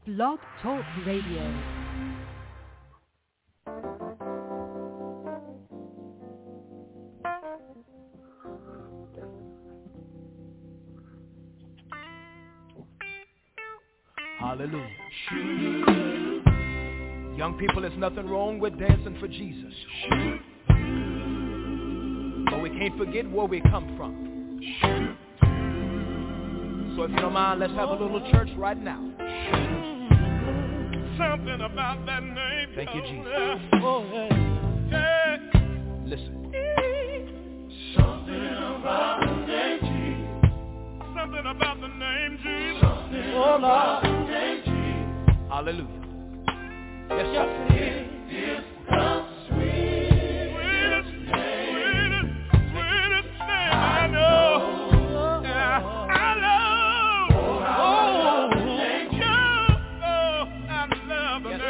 Blog Talk Radio. Hallelujah. Young people, there's nothing wrong with dancing for Jesus. But we can't forget where we come from. So if you don't mind, let's have a little church right now. Something about that name. Thank you, Jesus. Oh, yeah. Listen. Something about the name Jesus. Something about the name Jesus. Something about the name Jesus. Hallelujah. Yes, sir. It is the sweetest name I know. Yeah, I love. The name Jesus. I love the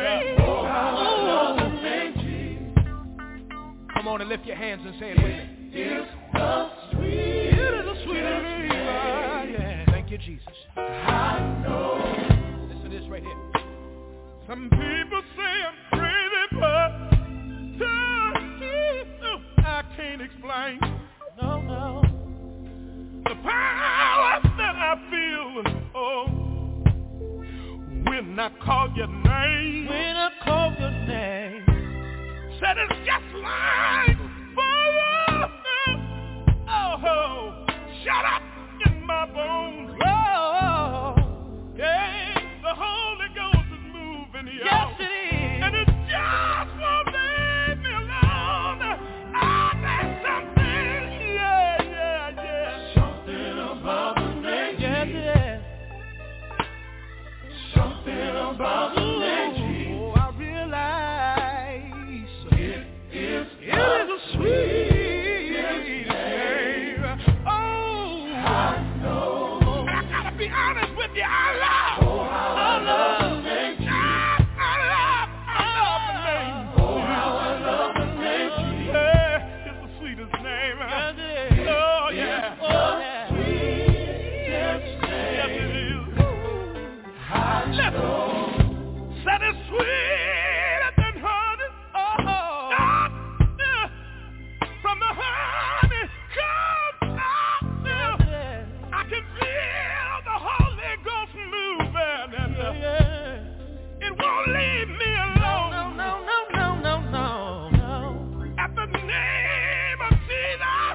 name Jesus. Come on and lift your hands and say it with me. It's the sweetest name. Yeah. Thank you, Jesus. I know. Listen to this right here. Some people say I'm crazy, but I can't explain. No. The power that I feel, when I call your name. Said it's just like fire. Shut up in my bones. Yeah, the Holy Ghost is moving here. Yes, it is. And it just won't leave me alone. There's something, yeah. Something about the name. Yes, it is. Something about the name. Oh, I realize It is a sweet name. Oh, I know. I gotta be honest with you. I love the name. I love the name. Oh, how I love the name. Yeah, it's the sweetest name. Yes, it is. Oh, yeah. Oh, yeah. Sweetest name. Yes, it is. Listen. Said it's sweeter than honey. From the honey comes out. I can feel the Holy Ghost moving, and it won't leave me alone. No. At the name of Jesus,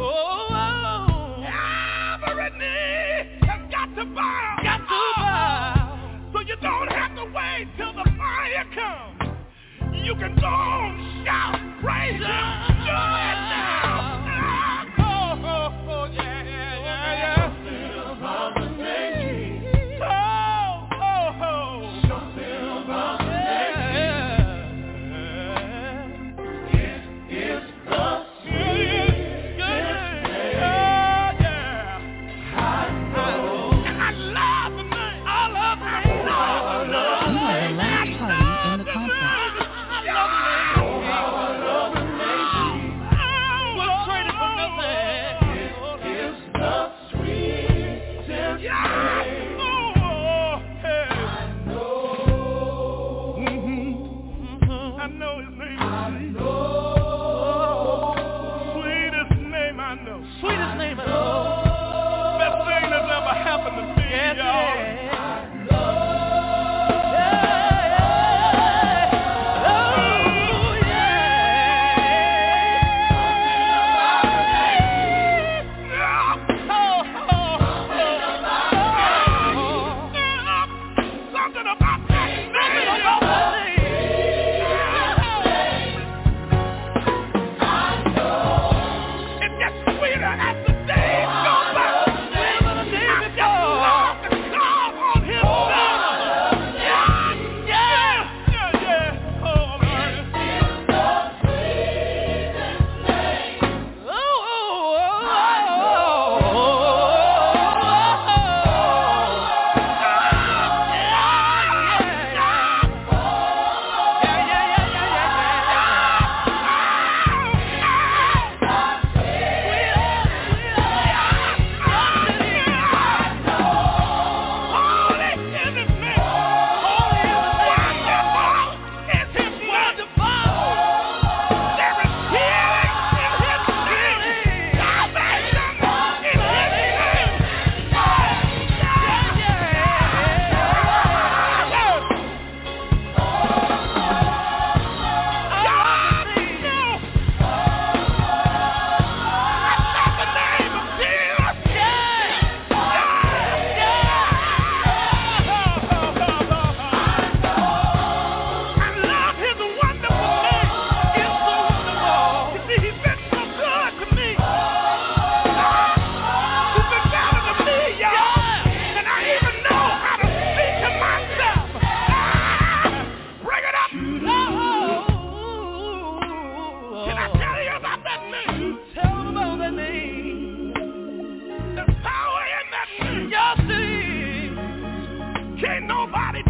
every knee has got to bow. So you don't have to wait till the fire comes. You can go on, shout, praise Him, do it now. Oh, yeah. Something about the name. Something about the name. It is the sweetest name. I know. And I love the name. I love the name. You are the last party in the conference.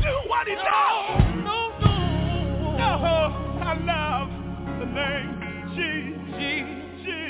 do what he does. No, I love the name Jesus.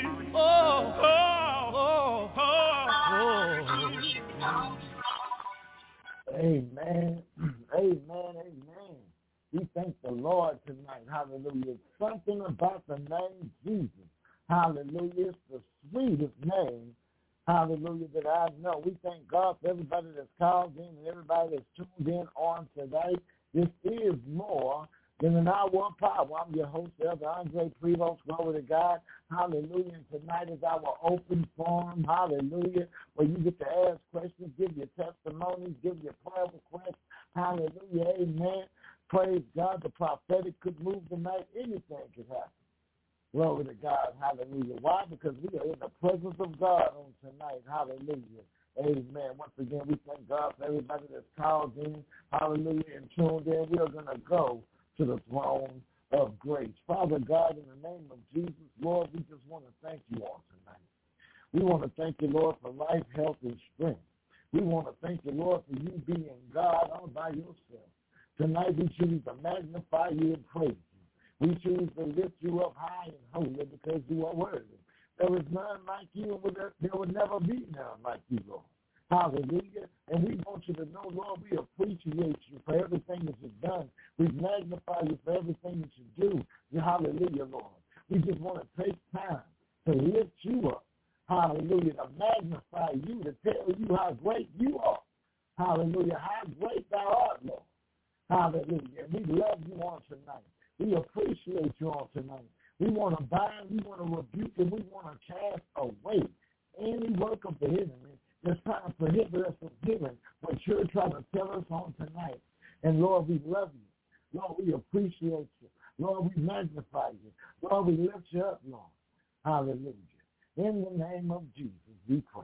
Amen. Amen. Amen. We thank the Lord tonight. Hallelujah. Something about the name Jesus. Hallelujah. It's the sweetest name. Hallelujah, that I know. We thank God for everybody that's called in and everybody that's tuned in on today. This is more than an hour of power. I'm your host, Elder Andre Prevost. Glory to God. Hallelujah. And tonight is our open forum. Hallelujah. Where you get to ask questions, give your testimonies, give your prayer requests. Hallelujah. Amen. Praise God. The prophetic could move tonight. Anything could happen. Glory to God. Hallelujah. Why? Because we are in the presence of God on tonight. Hallelujah. Amen. Once again, we thank God for everybody that's called in. Hallelujah. And tuned in. We are going to go to the throne of grace. Father God, in the name of Jesus, Lord, we just want to thank you all tonight. We want to thank you, Lord, for life, health, and strength. We want to thank you, Lord, for you being God all by yourself. Tonight we choose to magnify you and praise you. We choose to lift you up high and holy because you are worthy. There is none like you, and there will never be none like you, Lord. Hallelujah. And we want you to know, Lord, we appreciate you for everything that you've done. We magnify you for everything that you do. Hallelujah, Lord. We just want to take time to lift you up. Hallelujah. To magnify you, to tell you how great you are. Hallelujah. How great thou art, Lord. Hallelujah. We love you on tonight. We appreciate you on tonight. We want to bind, we want to rebuke, and we want to cast away any work of the enemy that's trying to prohibit us from hearing what you're trying to tell us on tonight. And Lord, we love you. Lord, we appreciate you. Lord, we magnify you. Lord, we lift you up, Lord. Hallelujah. In the name of Jesus, we pray.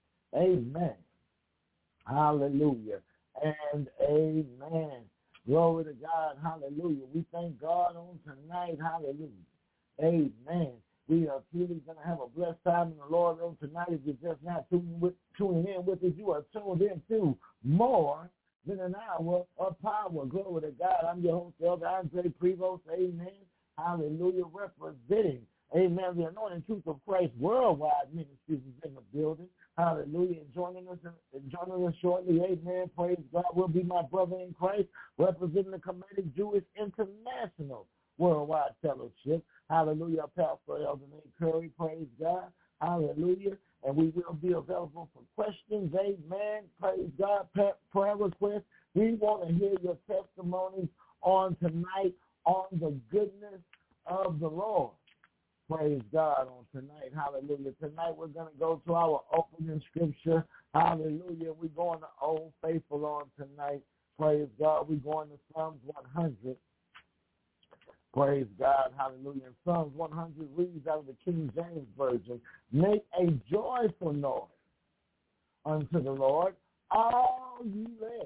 Amen. Hallelujah. And amen. Glory to God. Hallelujah. We thank God on tonight. Hallelujah. Amen. We are truly going to have a blessed time in the Lord on tonight. If you're just not tuning in with us, you are tuned in to more than an hour of power. Glory to God. I'm your host, Elder Andre Prevost. Amen. Hallelujah. Representing, amen, the Anointing Truth of Christ Worldwide Ministries is in the building. Hallelujah. And joining us shortly, amen, praise God, will be my brother in Christ, representing the Comedic Jewish International Worldwide Fellowship. Hallelujah. Pastor Elder Nate Curry, praise God. Hallelujah. And we will be available for questions, amen, praise God, prayer requests. We want to hear your testimonies on tonight on the goodness of the Lord. Praise God on tonight. Hallelujah. Tonight we're going to go to our opening scripture. Hallelujah. We're going to Old Faithful on tonight. Praise God. We're going to Psalms 100. Praise God. Hallelujah. And Psalms 100 reads out of the King James Version. Make a joyful noise unto the Lord, all ye lands.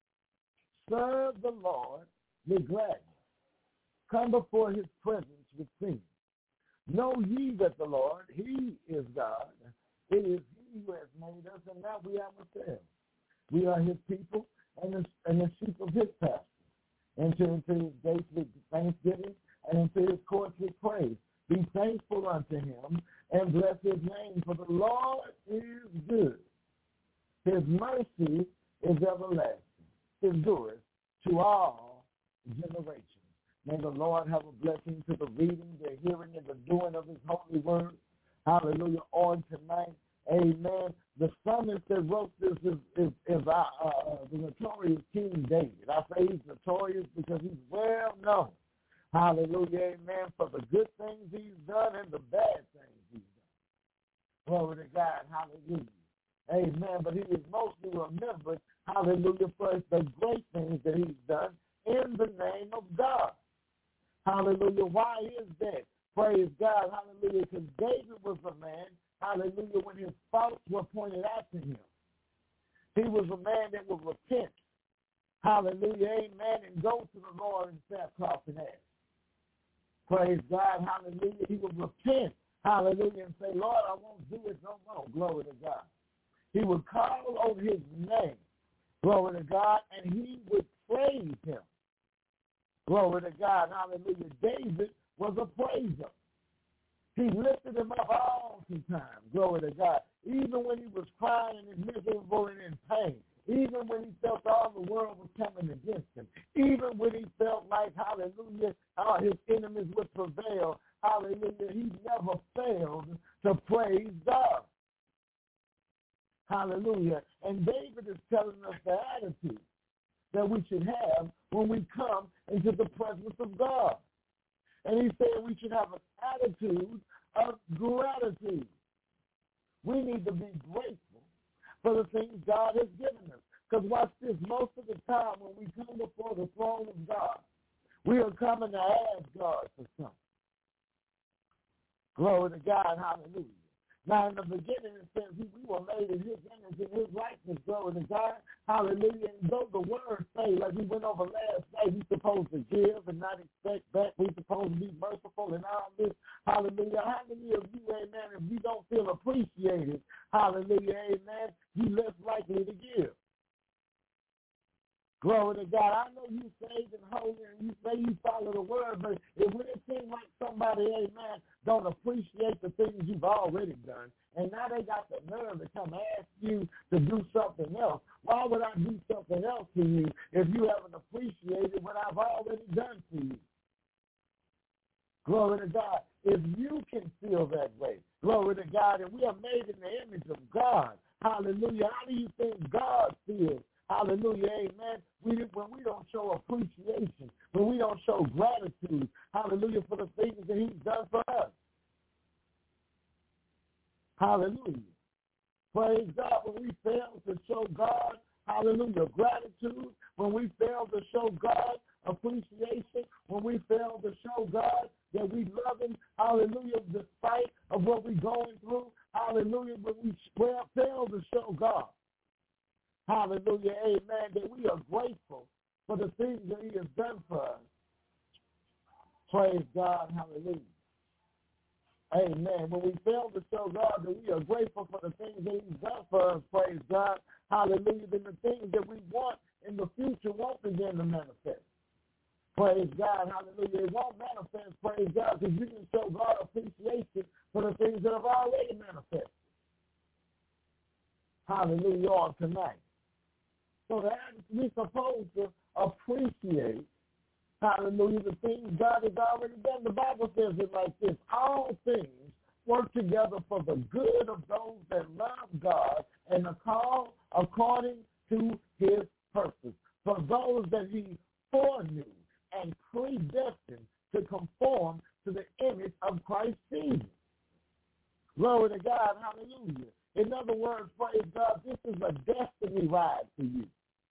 Serve the Lord with gladness. Come before his presence with singing. Know ye that the Lord, he is God. It is he who has made us, and not we ourselves. We are his people and the sheep of his pasture. Enter into his gates with thanksgiving and into his courts with praise. Be thankful unto him and bless his name, for the Lord is good. His mercy is everlasting. Endureth to all generations. May the Lord have a blessing to the reading, the hearing, and the doing of his holy word. Hallelujah. On tonight. Amen. The psalmist that wrote this is the notorious King David. I say he's notorious because he's well known. Hallelujah. Amen. For the good things he's done and the bad things he's done. Glory to God. Hallelujah. Amen. But he is mostly remembered, hallelujah, for the great things that he's done in the name of God. Hallelujah. Why is that? Praise God. Hallelujah. Because David was a man, hallelujah, when his faults were pointed out to him. He was a man that would repent. Hallelujah. Amen. And go to the Lord in sackcloth and ashes. Praise God. Hallelujah. He would repent. Hallelujah. And say, Lord, I won't do it no more. Glory to God. He would call on his name. Glory to God. And he would praise Glory to God. Hallelujah. David was a praiser. He lifted him up all the time. Glory to God. Even when he was crying and miserable and in pain. Even when he felt all the world was coming against him. Even when he felt like, hallelujah, his enemies would prevail. Hallelujah. He never failed to praise God. Hallelujah. And David is telling us the attitude that we should have when we come into the presence of God. And he said we should have an attitude of gratitude. We need to be grateful for the things God has given us. Because watch this, most of the time when we come before the throne of God, we are coming to ask God for something. Glory to God, hallelujah. Now, in the beginning, it says we were made in his image and his likeness. Glory to God. Hallelujah. And though the word say, like we went over last night, we're supposed to give and not expect back. We're supposed to be merciful and all this. Hallelujah. How many of you, amen, if you don't feel appreciated, hallelujah, amen, you less likely to give? Glory to God. I know you saved and holy and you say you follow the word, but it would seem like somebody, amen, don't appreciate the things you've already done. And now they got the nerve to come ask you to do something else. Why would I do something else to you if you haven't appreciated what I've already done for you? Glory to God. If you can feel that way, glory to God, and we are made in the image of God. Hallelujah. How do you think God feels? Hallelujah, amen. When we don't show appreciation, when we don't show gratitude, hallelujah, for the things that he's done for us. Hallelujah. Praise God. When we fail to show God, hallelujah, gratitude, when we fail to show God appreciation, when we fail to show God that we love him, hallelujah, despite of what we're going through, hallelujah, when we fail to show God, hallelujah, amen, that we are grateful for the things that he has done for us. Praise God, hallelujah. Amen. When we fail to show God that we are grateful for the things that he's done for us, praise God, hallelujah, then the things that we want in the future won't begin to manifest. Praise God, hallelujah. It won't manifest, praise God, because you can show God appreciation for the things that have already manifested. Hallelujah, on tonight. So that we're supposed to appreciate, hallelujah, the things God has already done. The Bible says it like this: all things work together for the good of those that love God and are called according to his purpose. For those that he foreknew and predestined to conform to the image of Christ Jesus. Glory to God, hallelujah. In other words, praise God, this is a destiny ride for you.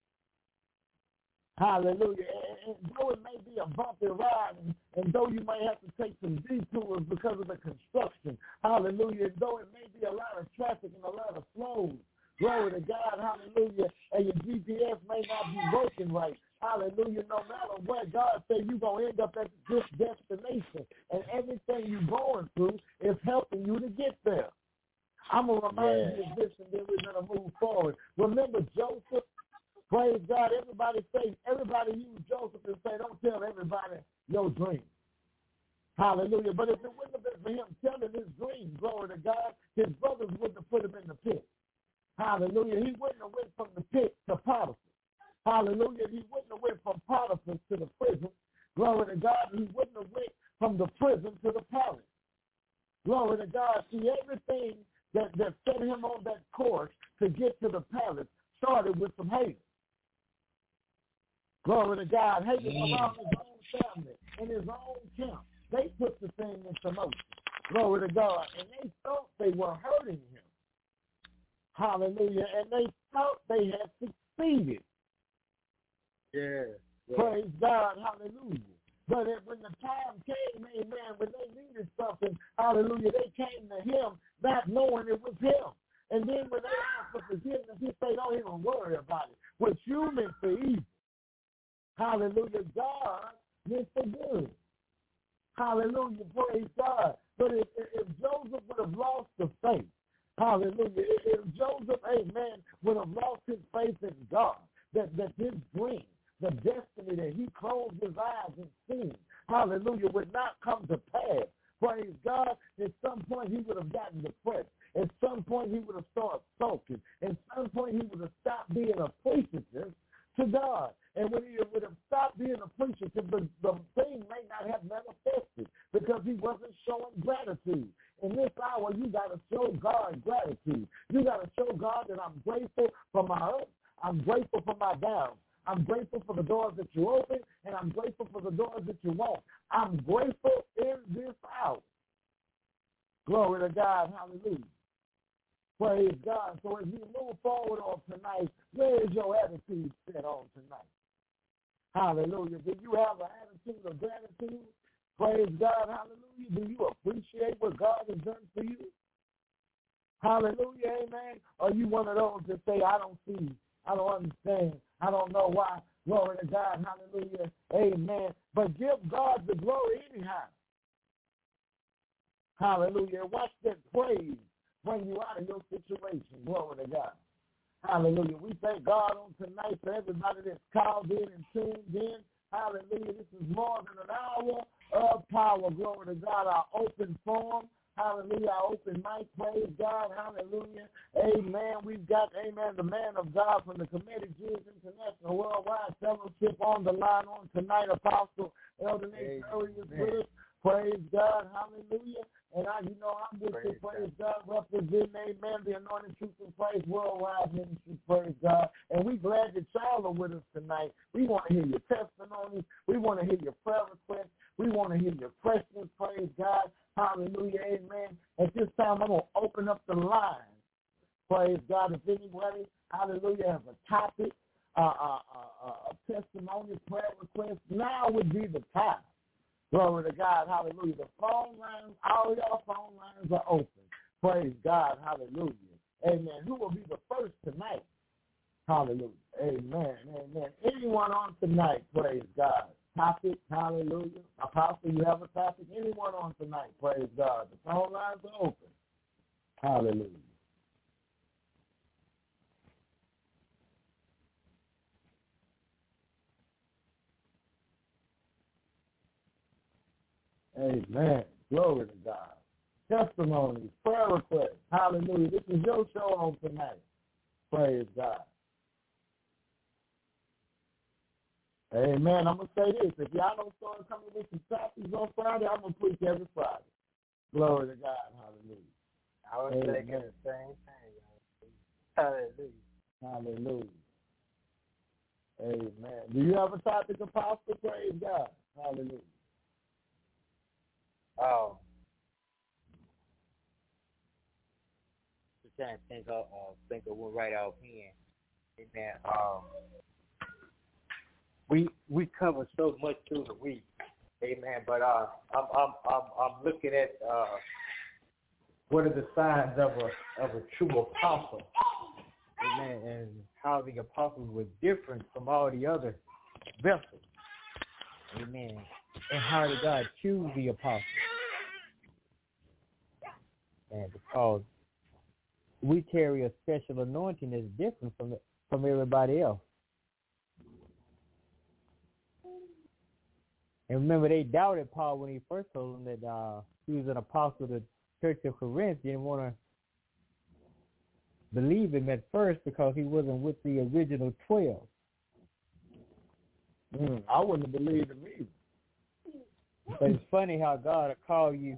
Hallelujah. And though it may be a bumpy ride, and though you may have to take some detours because of the construction, hallelujah, and though it may be a lot of traffic and a lot of flows, glory to God, hallelujah, and your GPS may not be working right, hallelujah, no matter what, God said you're going to end up at this destination, and everything you're going through is helping you to get there. I'm going to remind you of this, and then we're going to move forward. Remember Joseph? Praise God. Everybody use Joseph and say, don't tell everybody your dream. Hallelujah. But if it wouldn't have been for him telling his dream, glory to God, his brothers wouldn't have put him in the pit. Hallelujah. He wouldn't have went from the pit to Potiphar. Hallelujah. He wouldn't have went from Potiphar to the prison. Glory to God. He wouldn't have went from the prison to the palace. Glory to God. See, everything that set him on that course to get to the palace started with some haters. Glory to God. Haters around his own family and his own camp. They put the thing into motion. Glory to God. And they thought they were hurting him. Hallelujah. And they thought they had succeeded. Yeah. Praise God. Hallelujah. But when the time came, amen, when they needed something, hallelujah, they came to him not knowing it was him. And then when they asked for forgiveness, he said, don't even worry about it. What you meant for evil, hallelujah, God meant for good. Hallelujah, praise God. But if Joseph would have lost the faith, hallelujah, if Joseph, amen, would have lost his faith in God, that his dream the destiny that he closed his eyes and seen, hallelujah, would not come to pass. Praise God. At some point he would have gotten depressed. At some point he would have started sulking. At some point he would have stopped being appreciative to God. And when he would have stopped being appreciative, the thing may not have manifested because he wasn't showing gratitude. In this hour, you got to show God gratitude. You got to show God that I'm grateful for my ups. I'm grateful for my downs. I'm grateful for the doors that you open, and I'm grateful for the doors that you won't. I'm grateful in this hour. Glory to God. Hallelujah. Praise God. So as you move forward on tonight, where is your attitude set on tonight? Hallelujah. Do you have an attitude of gratitude? Praise God. Hallelujah. Do you appreciate what God has done for you? Hallelujah. Amen. Or are you one of those that say, I don't see, I don't understand, I don't know why? Glory to God. Hallelujah. Amen. But give God the glory anyhow. Hallelujah. Watch that praise bring you out of your situation. Glory to God. Hallelujah. We thank God on tonight for everybody that's called in and tuned in. Hallelujah. This is more than an hour of power. Glory to God. Our open forum. Hallelujah. Our open mic. Praise God. Hallelujah. Amen. We've got, amen, the man of God from the Comedic Jews International Worldwide Fellowship on the line on tonight. Apostle Elder Nate Curry is with us. Praise God. Hallelujah. And I'm with you, praise God, representing, amen, the Anointed Truth and Praise Worldwide Ministry, praise God. And we're glad that y'all are with us tonight. We want to hear your testimonies. We want to hear your prayer requests. We want to hear your questions, praise God. Hallelujah, amen. At this time, I'm going to open up the line, praise God. If anybody, hallelujah, has a topic, a testimony, prayer request, now would be the time. Glory to God, hallelujah. The phone lines, all your phone lines are open. Praise God, hallelujah. Amen. Who will be the first tonight? Hallelujah. Amen, amen. Anyone on tonight, praise God. Topic, hallelujah. Apostle, you have a topic? Anyone on tonight, praise God. The phone lines are open. Hallelujah. Amen. Glory to God. Testimonies, prayer requests. Hallelujah. This is your show on tonight. Praise God. Amen. I'm going to say this. If y'all don't start coming with some topics on Friday, I'm going to preach every Friday. Glory to God. Hallelujah. I was thinking the same thing. Hallelujah. Hallelujah. Amen. Do you have a topic, Apostle? Praise God. Hallelujah. Just trying to think of one right offhand. Amen. We cover so much through the week, amen. But I'm looking at what are the signs of a true apostle, amen, and how the apostles were different from all the other vessels, amen. And how did God choose the apostles? And because we carry a special anointing that's different from everybody else. And remember, they doubted Paul when he first told them that he was an apostle to the Church of Corinth. They didn't want to believe him at first because he wasn't with the original 12. I wouldn't have believed him either. But it's funny how God will call you.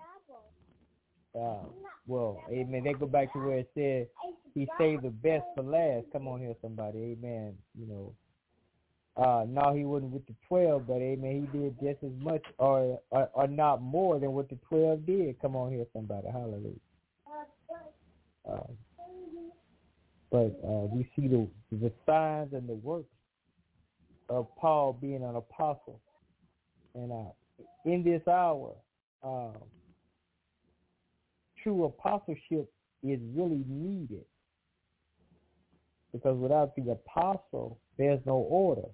Well, amen. They go back to where it said he saved the best for last. Come on here, somebody. Amen. No, he wasn't with the 12, but amen, he did just as much or not more than what the 12 did. Come on here, somebody. Hallelujah. But we see the signs and the works of Paul being an apostle. And in this hour, true apostleship is really needed. Because without the apostle, there's no order.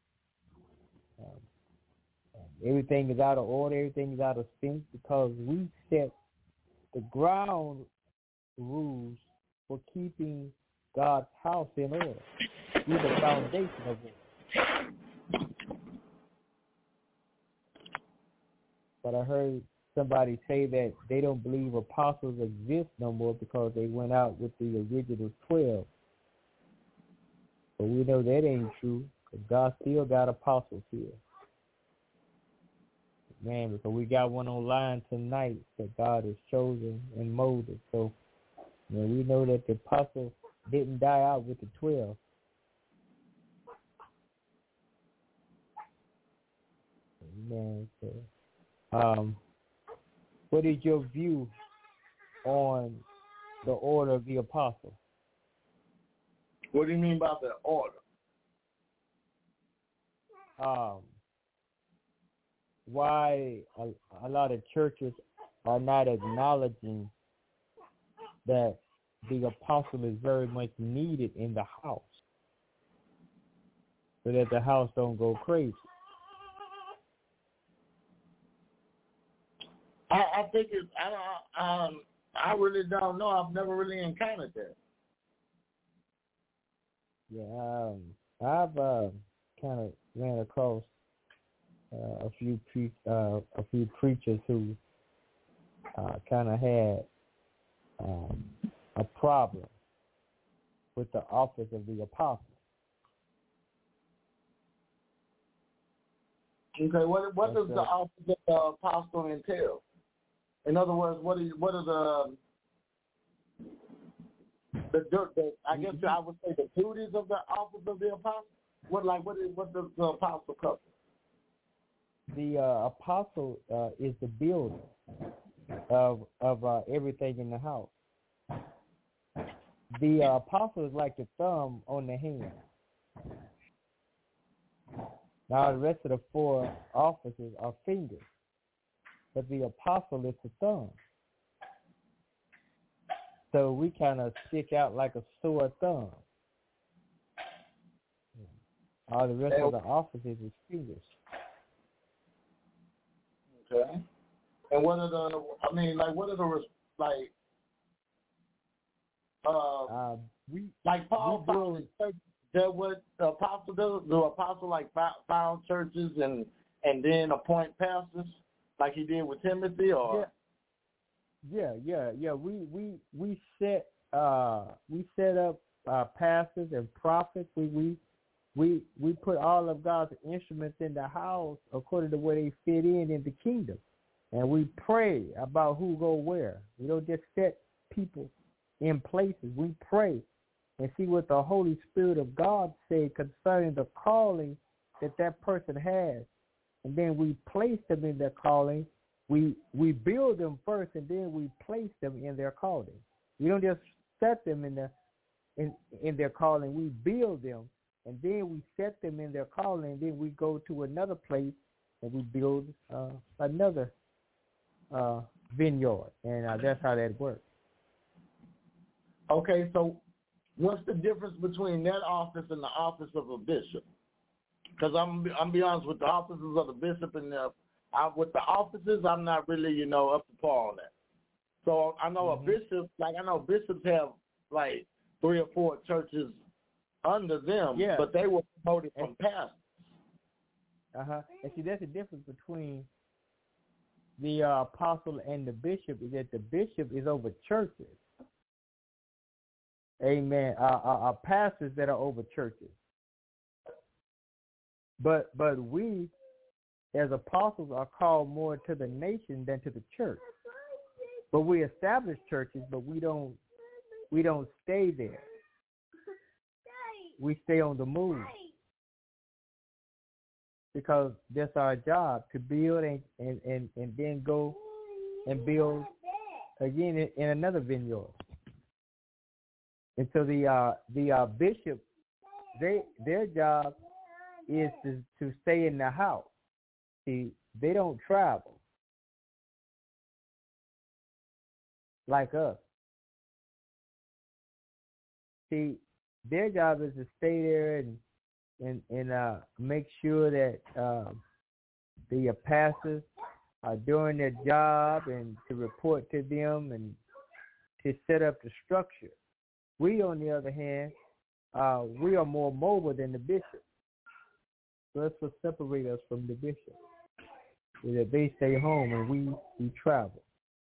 Everything is out of order. Everything is out of sync because we set the ground rules for keeping God's house in order. We're the foundation of it. But I heard somebody say that they don't believe apostles exist no more because they went out with the original 12. But we know that ain't true, because God still got apostles here. Man, because we got one online tonight that God has chosen and molded. So, you know, we know that the apostles didn't die out with the 12. Man, so, what is your view on the order of the apostle? What do you mean by the order? Why a lot of churches are not acknowledging that the apostle is very much needed in the house, so that the house don't go crazy. I think it's, I really don't know. I've never really encountered that. Yeah, I've kind of ran across a few preachers who kind of had a problem with the office of the apostle. Okay, what does the office of the apostle entail? In other words, what are the I guess I would say the duties of the office of the apostle? What does the apostle cover? The apostle is the builder of everything in the house. The apostle is like the thumb on the hand. Now the rest of the 4 offices are fingers, but the apostle is the thumb. So we kind of stick out like a sore thumb. All the rest of the offices is fingers. Okay. And what are the? I mean, like, what are the like? Like Paul founded churches. That what the apostle does? The apostle like found churches and then appoint pastors, like he did with Timothy, or yeah. We set up pastors and prophets. We put all of God's instruments in the house according to where they fit in the kingdom, and we pray about who go where. We don't just set people in places. We pray and see what the Holy Spirit of God said concerning the calling that person has. And then we place them in their calling. We build them first, and then we place them in their calling. We don't just set them in their calling. We build them, and then we set them in their calling, and then we go to another place, and we build another vineyard. And that's how that works. Okay, so what's the difference between that office and the office of a bishop? Because I'm be honest, with the offices of the bishop and with the offices, I'm not really up to par on that. So I know a bishop, like I know bishops have like 3 or 4 churches under them, but they were promoted from pastors. And see, that's the difference between the apostle and the bishop, is that the bishop is over churches. Amen. Pastors that are over churches. But we, as apostles, are called more to the nation than to the church. But we establish churches, but we don't stay there. We stay on the move, because that's our job, to build and then go and build again in another vineyard. And so the bishop, their job is to stay in the house. See, they don't travel like us. See, their job is to stay there and make sure that the pastors are doing their job, and to report to them and to set up the structure. We, on the other hand, we are more mobile than the bishop. So that's what separates us from the bishop. Is that they stay home and we travel.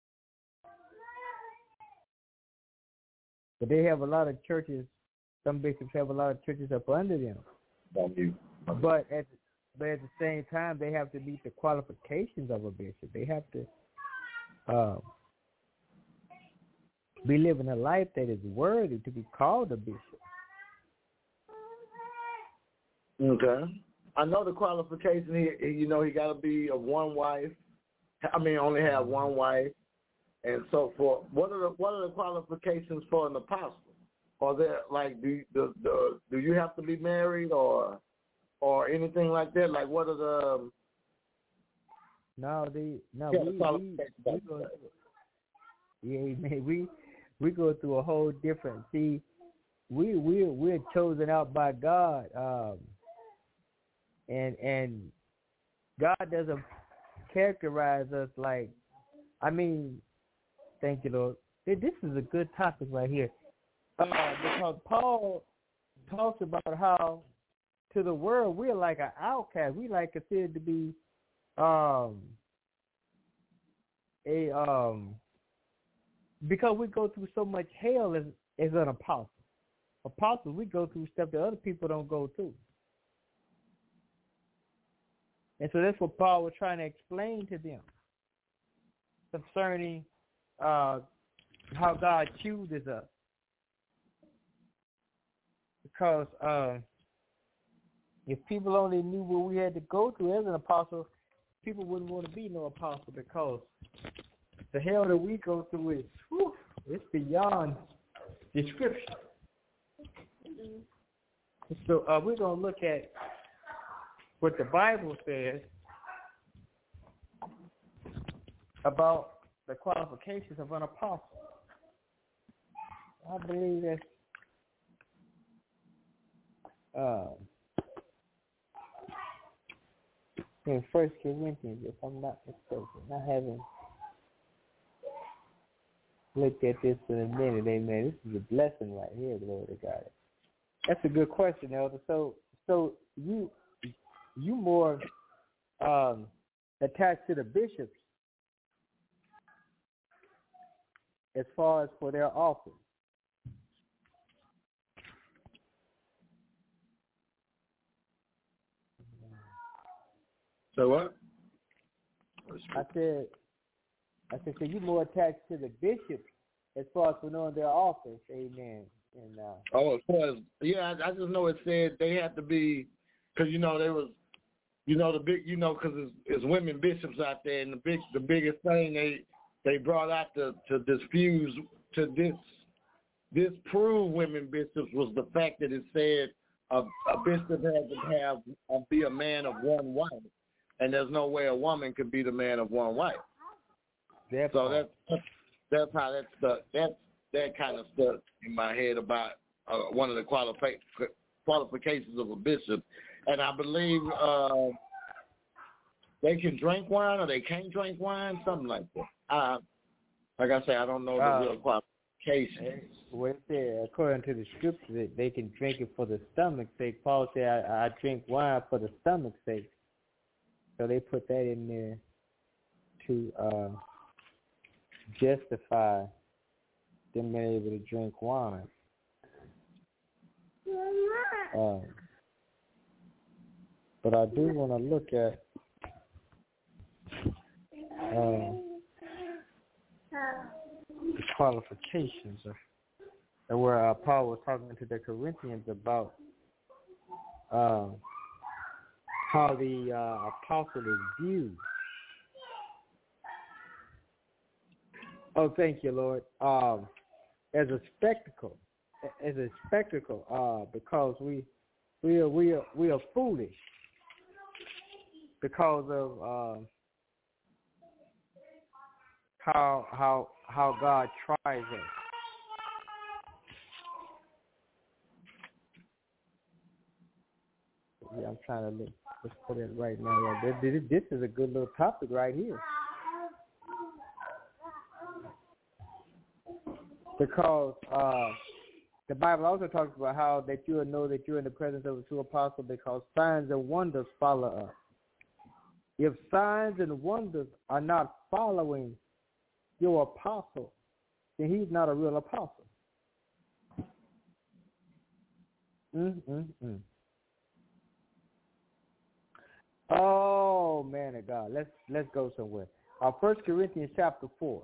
But they have a lot of churches. Some bishops have a lot of churches up under them. But at the same time, they have to meet the qualifications of a bishop. They have to be living a life that is worthy to be called a bishop. Okay. I know the qualification. He got to be of one wife. Only have one wife, and so forth. What are the qualifications for an apostle? Are there do you have to be married or anything like that? Like what are the we go through a whole different. See, we're chosen out by God, and God doesn't characterize us like. Thank you, Lord. This is a good topic right here, because Paul talks about how to the world we're like an outcast. We like considered to be because we go through so much hell as an apostle. Apostles, we go through stuff that other people don't go through. And so that's what Paul was trying to explain to them concerning how God chooses us. Because if people only knew what we had to go through as an apostle, people wouldn't want to be no apostle, because the hell that we go through it's beyond description. So we're going to look at what the Bible says about the qualifications of an apostle. I believe that's in 1 Corinthians, if I'm not mistaken. I haven't looked at this in a minute. Amen. This is a blessing right here, glory to God. That's a good question, Elder. So you more attached to the bishops as far as for their office. So what? I said, so you more attached to the bishops as far as for knowing their office. Amen. And of course, yeah. I just know it said they had to be, because there was, the big, because it's women bishops out there, and the biggest thing they brought out to disprove women bishops was the fact that it said a bishop had to be a man of one wife, and there's no way a woman could be the man of one wife. So that's how that kind of stuck in my head about one of the qualifications of a bishop. And I believe they can drink wine or they can't drink wine, something like that. Like I say, I don't know the real qualifications. Well, it said, according to the scripture, that they can drink it for the stomach's sake. Paul said, I drink wine for the stomach's sake. So they put that in there to justify them being able to drink wine. But I do want to look at the qualifications of where Paul was talking to the Corinthians about how the apostle is viewed. Oh, thank you, Lord. As a spectacle, because we are foolish because of how God tries us. Yeah, I'm trying to look. Let's put it right now. This is a good little topic right here. Because the Bible also talks about how that you will know that you're in the presence of a true apostle because signs and wonders follow us. If signs and wonders are not following your apostle, then he's not a real apostle. Oh, man of God. Let's go somewhere. 1 Corinthians chapter 4.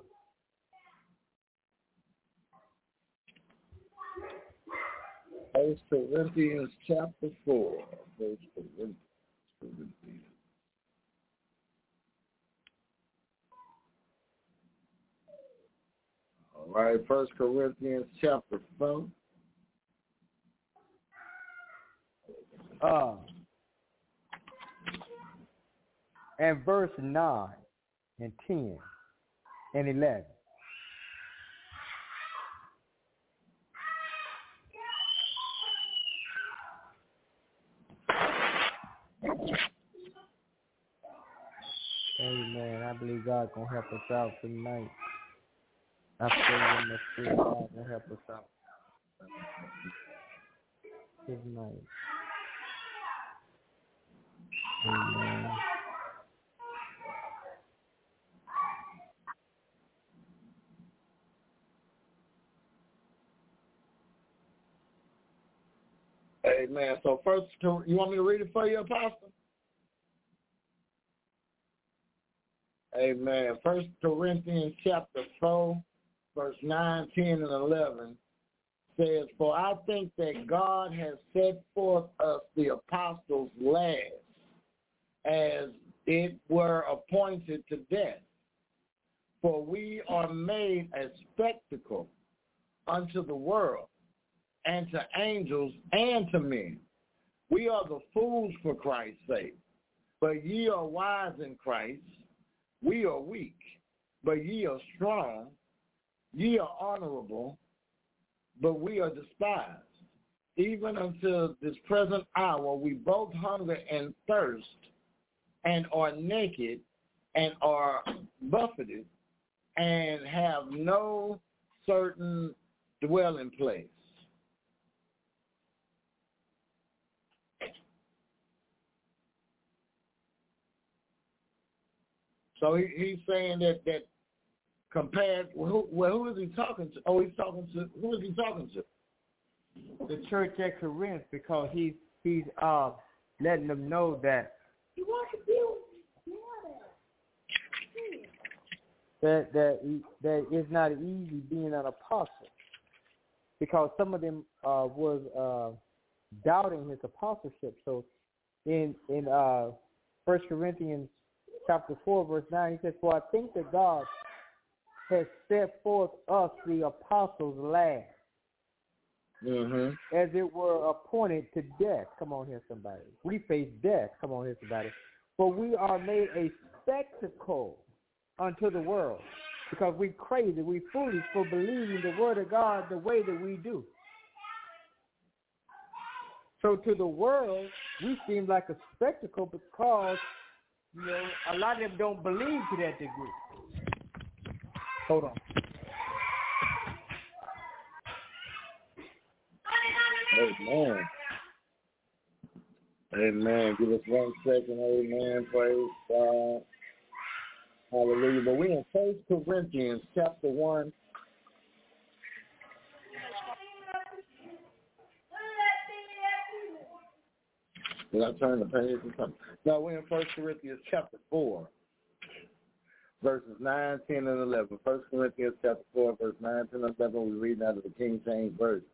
First Corinthians chapter 4. First Corinthians. All right, 1 Corinthians chapter 4. And verse 9 and 10 and 11. Amen. I believe God's going to help us out tonight. I pray in the spirit God will help us out tonight. Amen. Amen. So first, you want me to read it for you, Apostle? Amen. 1 Corinthians chapter 4, verse 9, 10, and 11 says, "For I think that God has set forth us the apostles last, as it were appointed to death. For we are made a spectacle unto the world, and to angels, and to men. We are the fools for Christ's sake, but ye are wise in Christ. We are weak, but ye are strong. Ye are honorable, but we are despised. Even until this present hour we both hunger and thirst, and are naked, and are buffeted, and have no certain dwelling place." So he's saying that compared, who is he talking to? Oh, he's talking to, who is he talking to? The church at Corinth, because he's letting them know that that it's not easy being an apostle, because some of them was doubting his apostleship. So in 1 Corinthians chapter 4, verse 9, he says, "For I think that God has set forth us, the apostles, last, as it were appointed to death." Come on here, somebody. We face death. Come on here, somebody. "For we are made a spectacle unto the world," because we crazy, we foolish for believing the word of God the way that we do. So to the world, we seem like a spectacle because, you know, a lot of them don't believe to that degree. Hold on. Amen. Amen. Give us 1 second. Amen. Praise God. Hallelujah. But we're in 1 Corinthians chapter 1. Did I turn the page or something? No, we're in 1 Corinthians chapter 4, verses 9, 10, and 11. 1 Corinthians chapter 4, verse 9, 10, and 11, we're reading out of the King James Version.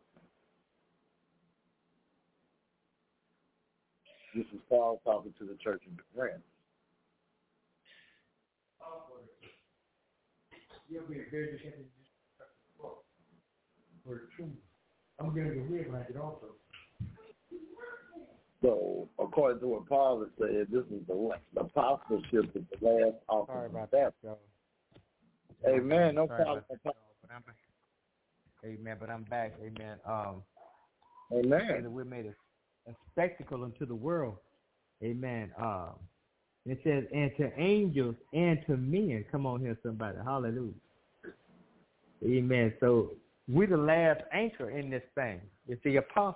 This is Paul talking to the church in Corinth. I'm going to get here like it also. So, according to what Paul has said, this is the apostleship of the last office. Sorry about that, y'all. Amen. No Sorry problem. Amen. But I'm back. Amen. Amen. We made a spectacle unto the world. Amen. It says, "And to angels and to men." Come on here, somebody. Hallelujah. Amen. So we're the last anchor in this thing. It's the apostles.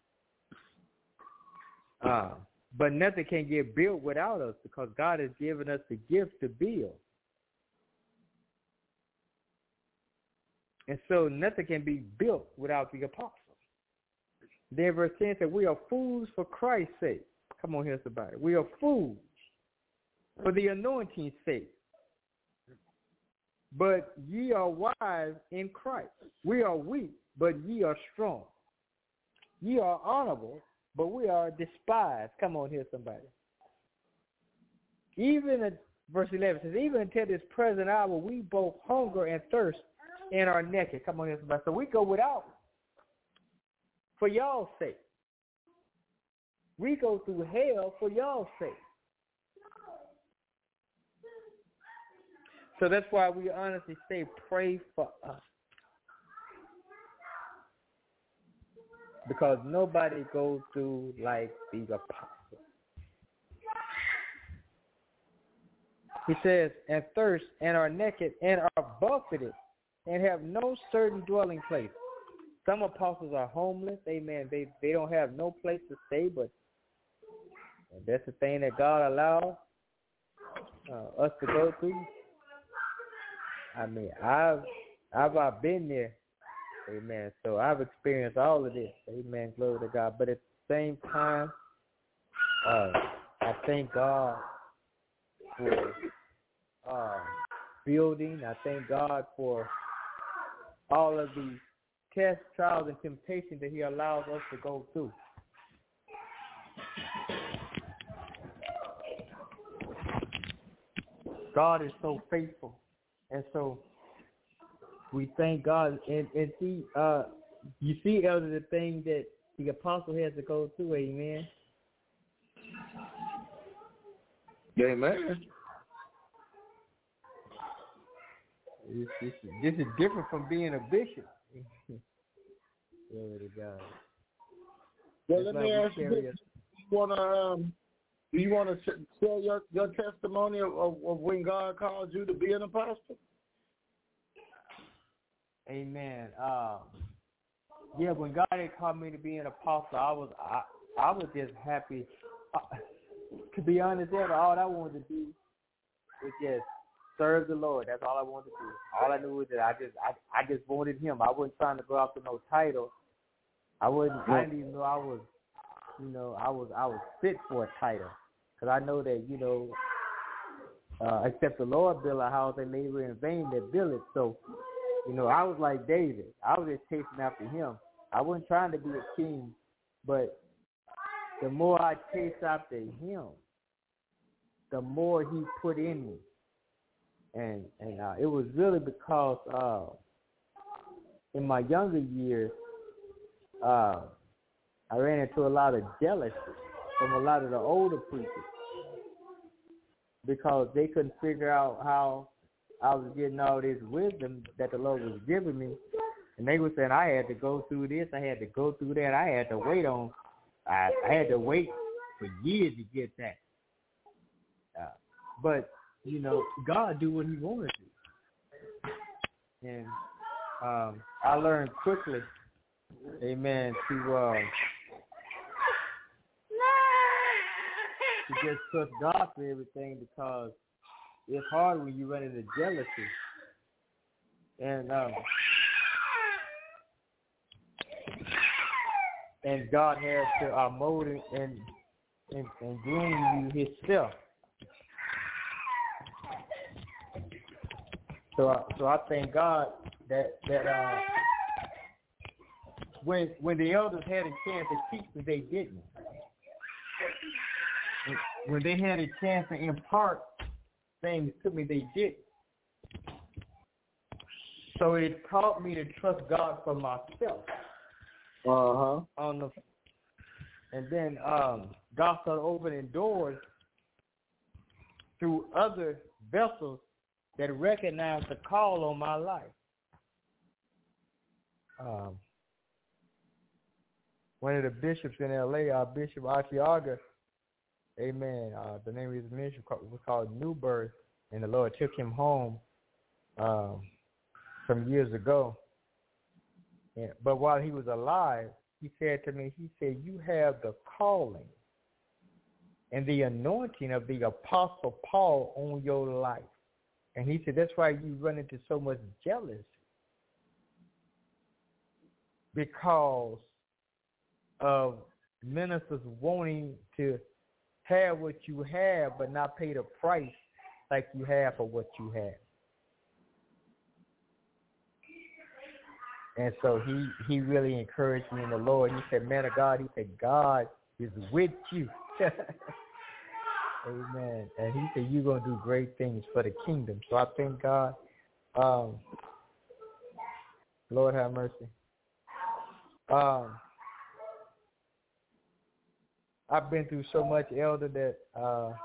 But nothing can get built without us because God has given us the gift to build. And so nothing can be built without the apostles. Then verse 10 said, we are fools for Christ's sake. Come on here, somebody. We are fools for the anointing's sake. But ye are wise in Christ. We are weak, but ye are strong. Ye are honorable, but we are despised. Come on here, somebody. Even at verse 11 says, even until this present hour, we both hunger and thirst and are naked. Come on here, somebody. So we go without for y'all's sake. We go through hell for y'all's sake. So that's why we honestly say, pray for us. Because nobody goes through like the apostles. He says, and thirst and are naked and are buffeted and have no certain dwelling place. Some apostles are homeless. Amen. They don't have no place to stay, but that's the thing that God allowed us to go through. I mean, I've been there. Amen. So I've experienced all of this. Amen. Glory to God. But at the same time, I thank God for building. I thank God for all of the tests, trials, and temptations that he allows us to go through. God is so faithful. And so we thank God. And see, you see, Elder, the thing that the apostle has to go through. Amen. Amen. This is different from being a bishop. Glory to God. Well, let me ask you this. Do you want to share your testimony of when God called you to be an apostle? Amen. Yeah, when God had called me to be an apostle, I was just happy. To be honest, all I wanted to do was just serve the Lord. That's all I wanted to do. All I knew was that I just wanted Him. I wasn't trying to go after no title. I didn't even know I was fit for a title. Because I know that, except the Lord build a house, they labor in vain that build it. So, I was like David. I was just chasing after Him. I wasn't trying to be a king, but the more I chased after Him, the more He put in me. And it was really because in my younger years, I ran into a lot of jealousy from a lot of the older preachers because they couldn't figure out how I was getting all this wisdom that the Lord was giving me. And they were saying I had to go through this, I had to go through that, I had to wait for years to get that. But, God do what He wanted to. And I learned quickly, amen, to just trust God for everything because it's hard when you run into jealousy. And God has to mold and groom you Himself. So I thank God that when the elders had a chance to teach me, they didn't. When they had a chance to impart things to me, they didn't. So it taught me to trust God for myself. And then God started opening doors through other vessels that recognized the call on my life. One of the bishops in L.A., our Bishop Archiaga, amen, the name of his ministry was called New Birth, and the Lord took him home some years ago. Yeah, but while he was alive, he said to me, he said, you have the calling and the anointing of the Apostle Paul on your life. And he said, that's why you run into so much jealousy. Because of ministers wanting to have what you have but not pay the price like you have for what you have. And so he really encouraged me in the Lord. He said, man of God, he said, God is with you. Amen. And he said, you're going to do great things for the kingdom. So I thank God. Lord have mercy. I've been through so much, Elder, that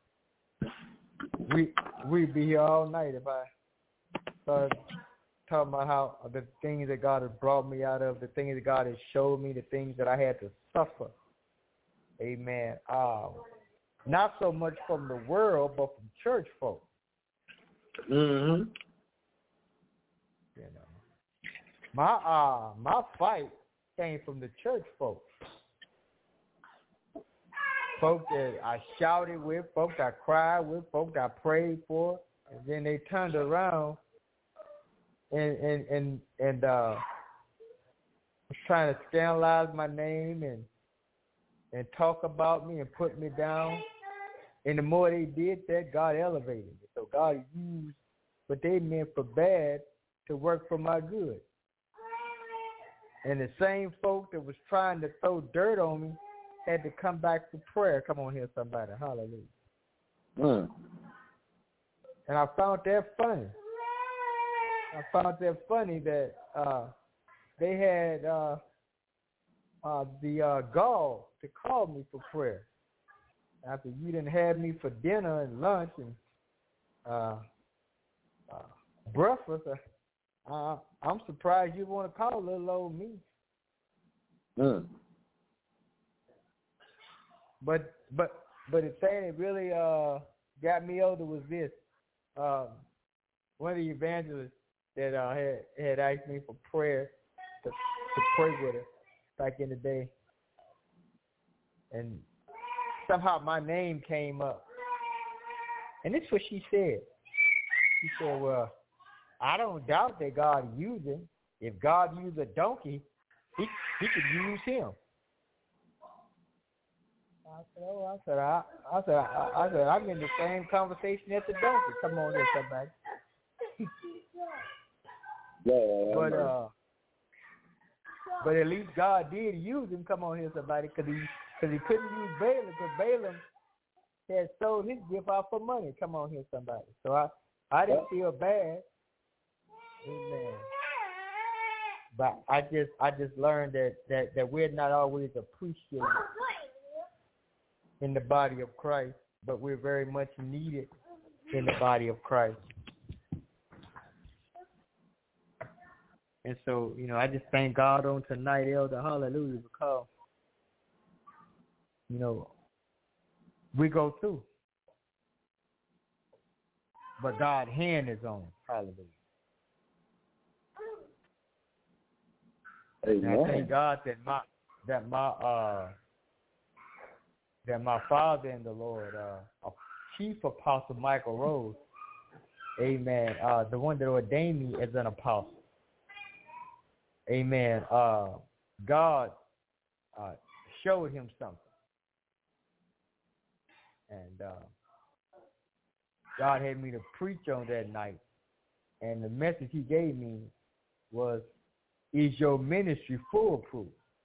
we'd be here all night if I started talking about how the things that God has brought me out of, the things that God has showed me, the things that I had to suffer. Amen. Not so much from the world, but from church folk. Mm-hmm. You know, my fight came from the church folk. Folk that I shouted with, folk I cried with, folk I prayed for, and then they turned around and was trying to scandalize my name and talk about me and put me down. And the more they did that, God elevated me. So God used what they meant for bad to work for my good. And the same folk that was trying to throw dirt on me had to come back for prayer. Come on here, somebody. Hallelujah. Mm. And I found that funny. I found that funny that they had the gall to call me for prayer. After you didn't have me for dinner and lunch and breakfast, I'm surprised you want to call little old me. Mm. But the thing that really got me older was this. One of the evangelists that had asked me for prayer to pray with her back in the day, and somehow my name came up. And this is what she said. She said, well, I don't doubt that God used him. If God used a donkey, he could use him. I said, I'm in the same conversation as the donkey. Come on here, somebody. But at least God did use him. Come on here, somebody, because he couldn't use Balaam, because Balaam had sold his gift out for money. Come on here, somebody. So I didn't feel bad. Amen. But I just learned that we're not always appreciated in the body of Christ, but we're very much needed in the body of Christ. And so, I just thank God on tonight, Elder, hallelujah, because, we go through. But God's hand is on, hallelujah. Amen. And I thank God that my father in the Lord, Chief Apostle Michael Rose, amen, the one that ordained me as an apostle, amen, God showed him something. And God had me to preach on that night. And the message he gave me was, is your ministry foolproof?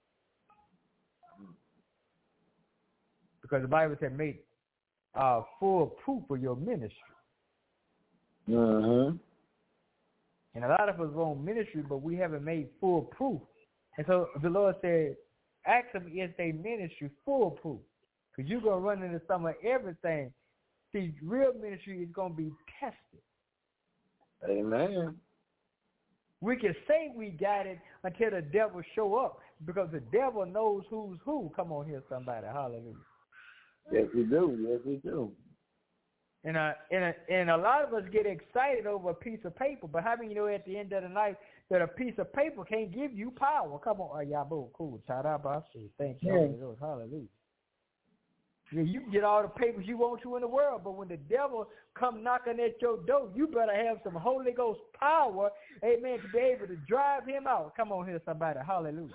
Because the Bible said make full proof of your ministry. Mm-hmm. And a lot of us want ministry, but we haven't made full proof. And so the Lord said, ask them, is their ministry full proof? Because you're going to run into some of everything. See, real ministry is going to be tested. Amen. We can say we got it until the devil show up, because the devil knows who's who. Come on here, somebody. Hallelujah. Yes, we do. Yes, we do. And a lot of us get excited over a piece of paper, but how many you know at the end of the night that a piece of paper can't give you power? Come on, Yabo, cool. Thank you, hallelujah. Yeah, you can get all the papers you want to in the world, but when the devil come knocking at your door, you better have some Holy Ghost power, amen, to be able to drive him out. Come on here, somebody, hallelujah.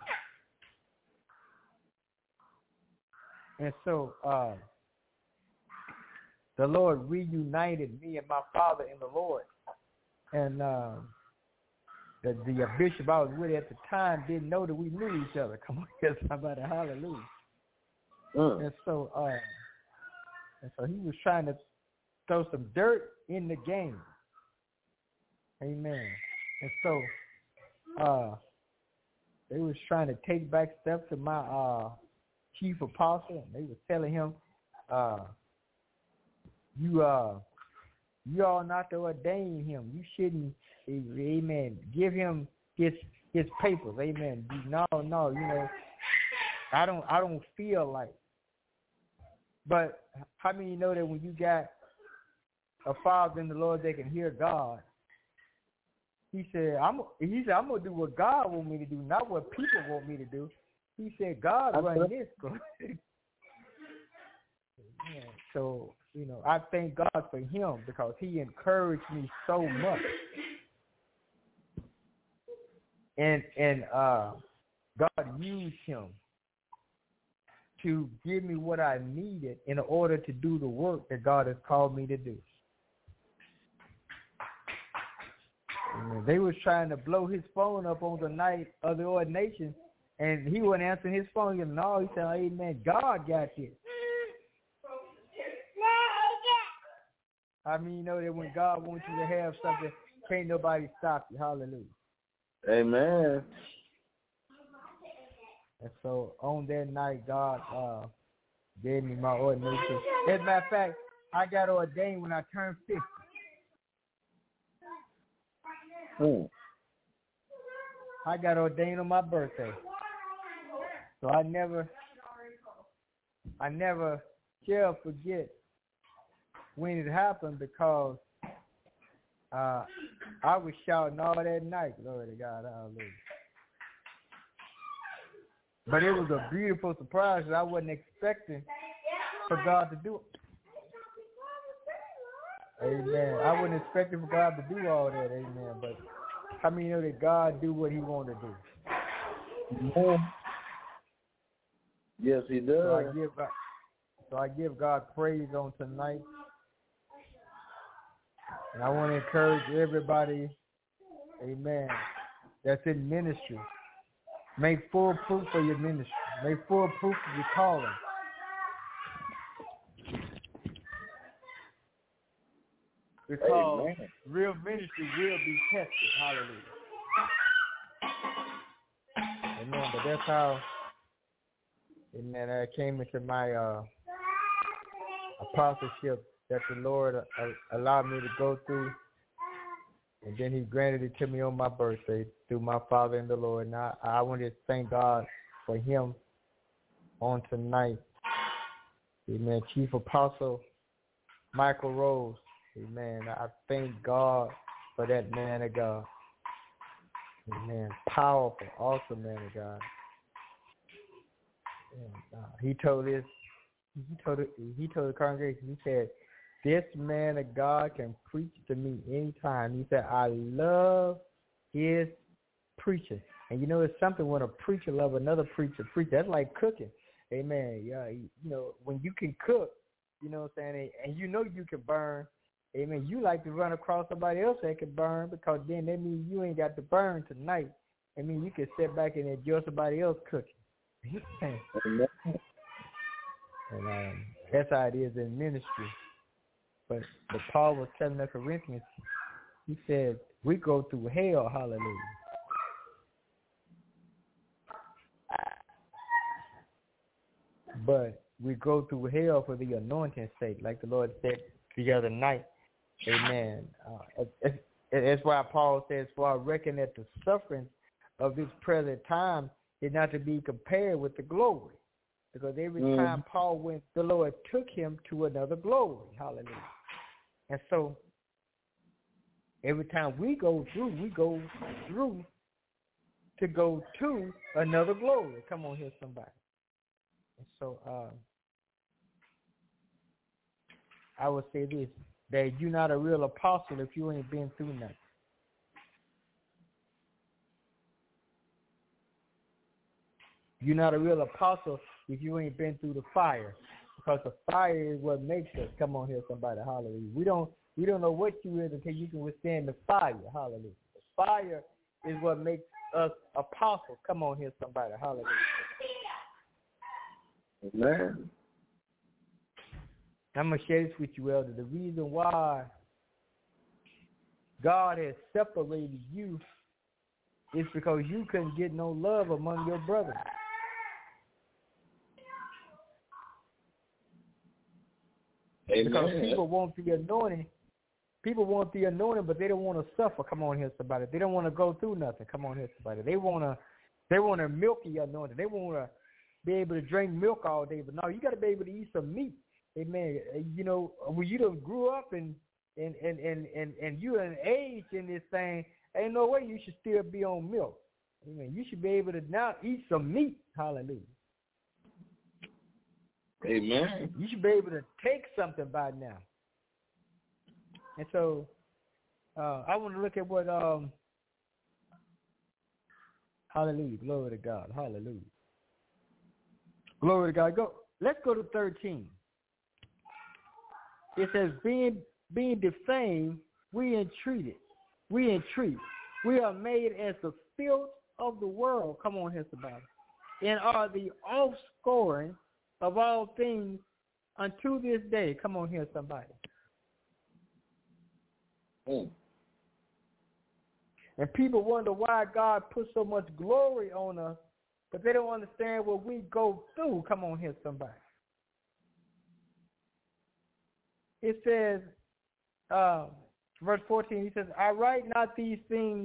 And so, the Lord reunited me and my father in the Lord. And the bishop I was with at the time didn't know that we knew each other. Come on here, somebody, hallelujah. And so he was trying to throw some dirt in the game. Amen. And so they was trying to take back steps to my chief apostle. And they was telling him, you all not to ordain him. You shouldn't, amen, give him his papers. Amen. No, you know, I don't feel like. But how many know that when you got a father in the Lord that can hear God, he said, I'm gonna do what God want me to do, not what people want me to do. He said, God run this. So, you know, I thank God for him because he encouraged me so much. And God used him to give me what I needed in order to do the work that God has called me to do. And they was trying to blow his phone up on the night of the ordination, and he wasn't answering his phone. He said, amen, God got this. I mean, you know that when God wants you to have something, can't nobody stop you. Hallelujah. Amen. And so on that night, God gave me my ordination. As a matter of fact, I got ordained when I turned 50. I got ordained on my birthday. So I never shall forget when it happened because I was shouting all that night, glory to God, hallelujah. But it was a beautiful surprise that I wasn't expecting for God to do it. Amen. I wasn't expecting for God to do all that, amen. But how many know that God do what he want to do? Amen. Yes, he does. So I give God praise on tonight. And I want to encourage everybody, amen, that's in ministry. Make full proof of your ministry. Make full proof of your calling. Because real ministry will be tested. Hallelujah. Amen. But that's how, amen, I came into my apostleship that the Lord allowed me to go through. And then he granted it to me on my birthday through my father in the Lord. And I want to thank God for him on tonight. Amen. Chief Apostle Michael Rose. Amen. I thank God for that man of God. Amen. Powerful, awesome man of God. And, he told the congregation, he said, this man of God can preach to me anytime. He said, I love his preaching. And you know, it's something when a preacher loves another preacher. That's like cooking. Amen. Yeah, you know, when you can cook, you know what I'm saying, and you know you can burn, amen, you like to run across somebody else that can burn because then that means you ain't got to burn tonight. I mean, you can sit back and enjoy somebody else cooking. And that's how it is in ministry. But Paul was telling the Corinthians, he said, we go through hell, hallelujah. But we go through hell for the anointing's sake, like the Lord said the other night. Amen. That's why Paul says, for I reckon that the suffering of this present time is not to be compared with the glory. Because every time Paul went, the Lord took him to another glory. Hallelujah. And so every time we go through to go to another glory. Come on here, somebody. And so I would say this, that you're not a real apostle if you ain't been through nothing. You're not a real apostle if you ain't been through the fire, because the fire is what makes us. Come on here, somebody. Hallelujah. We don't know what you is until you can withstand the fire. Hallelujah. The fire is what makes us apostles. Come on here, somebody. Hallelujah. Amen. I'm going to share this with you, Elder. The reason why God has separated you is because you couldn't get no love among your brothers. Amen. Because people want the anointing. People want the anointing, but they don't want to suffer. Come on here, somebody. They don't want to go through nothing. Come on here, somebody. They want to milky anointing. They want to be able to drink milk all day. But no, you got to be able to eat some meat. Amen. You know, when you done grew up and you're an age in this thing, ain't no way you should still be on milk. Amen. You should be able to now eat some meat. Hallelujah. Amen. You should be able to take something by now. And so I want to look at what, hallelujah, glory to God, hallelujah. Glory to God. Let's go to 13. It says, being defamed, we entreat. We are made as the filth of the world. Come on here, somebody. And are the offscoring of all things unto this day. Come on here, somebody. And people wonder why God put so much glory on us, but they don't understand what we go through. Come on here, somebody. It says, verse 14, he says, I write not these things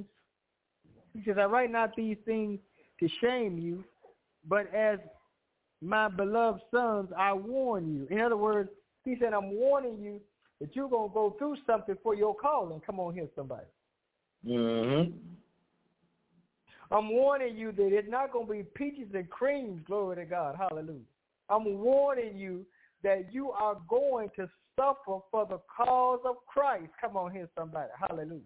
to shame you, but as my beloved sons, I warn you. In other words, he said, I'm warning you that you're going to go through something for your calling. Come on here, somebody. Mm-hmm. I'm warning you that it's not going to be peaches and creams, glory to God, hallelujah. I'm warning you that you are going to suffer for the cause of Christ. Come on here, somebody, hallelujah.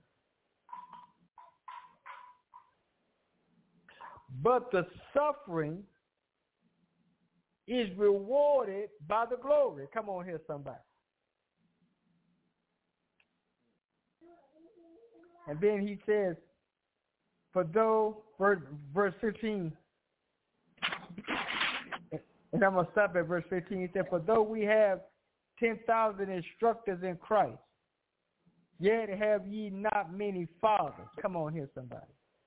But the suffering is rewarded by the glory. Come on here, somebody. And then he says, for though, verse 15, and I'm going to stop at verse 15. He said, for though we have 10,000 instructors in Christ, yet have ye not many fathers. Come on here, somebody.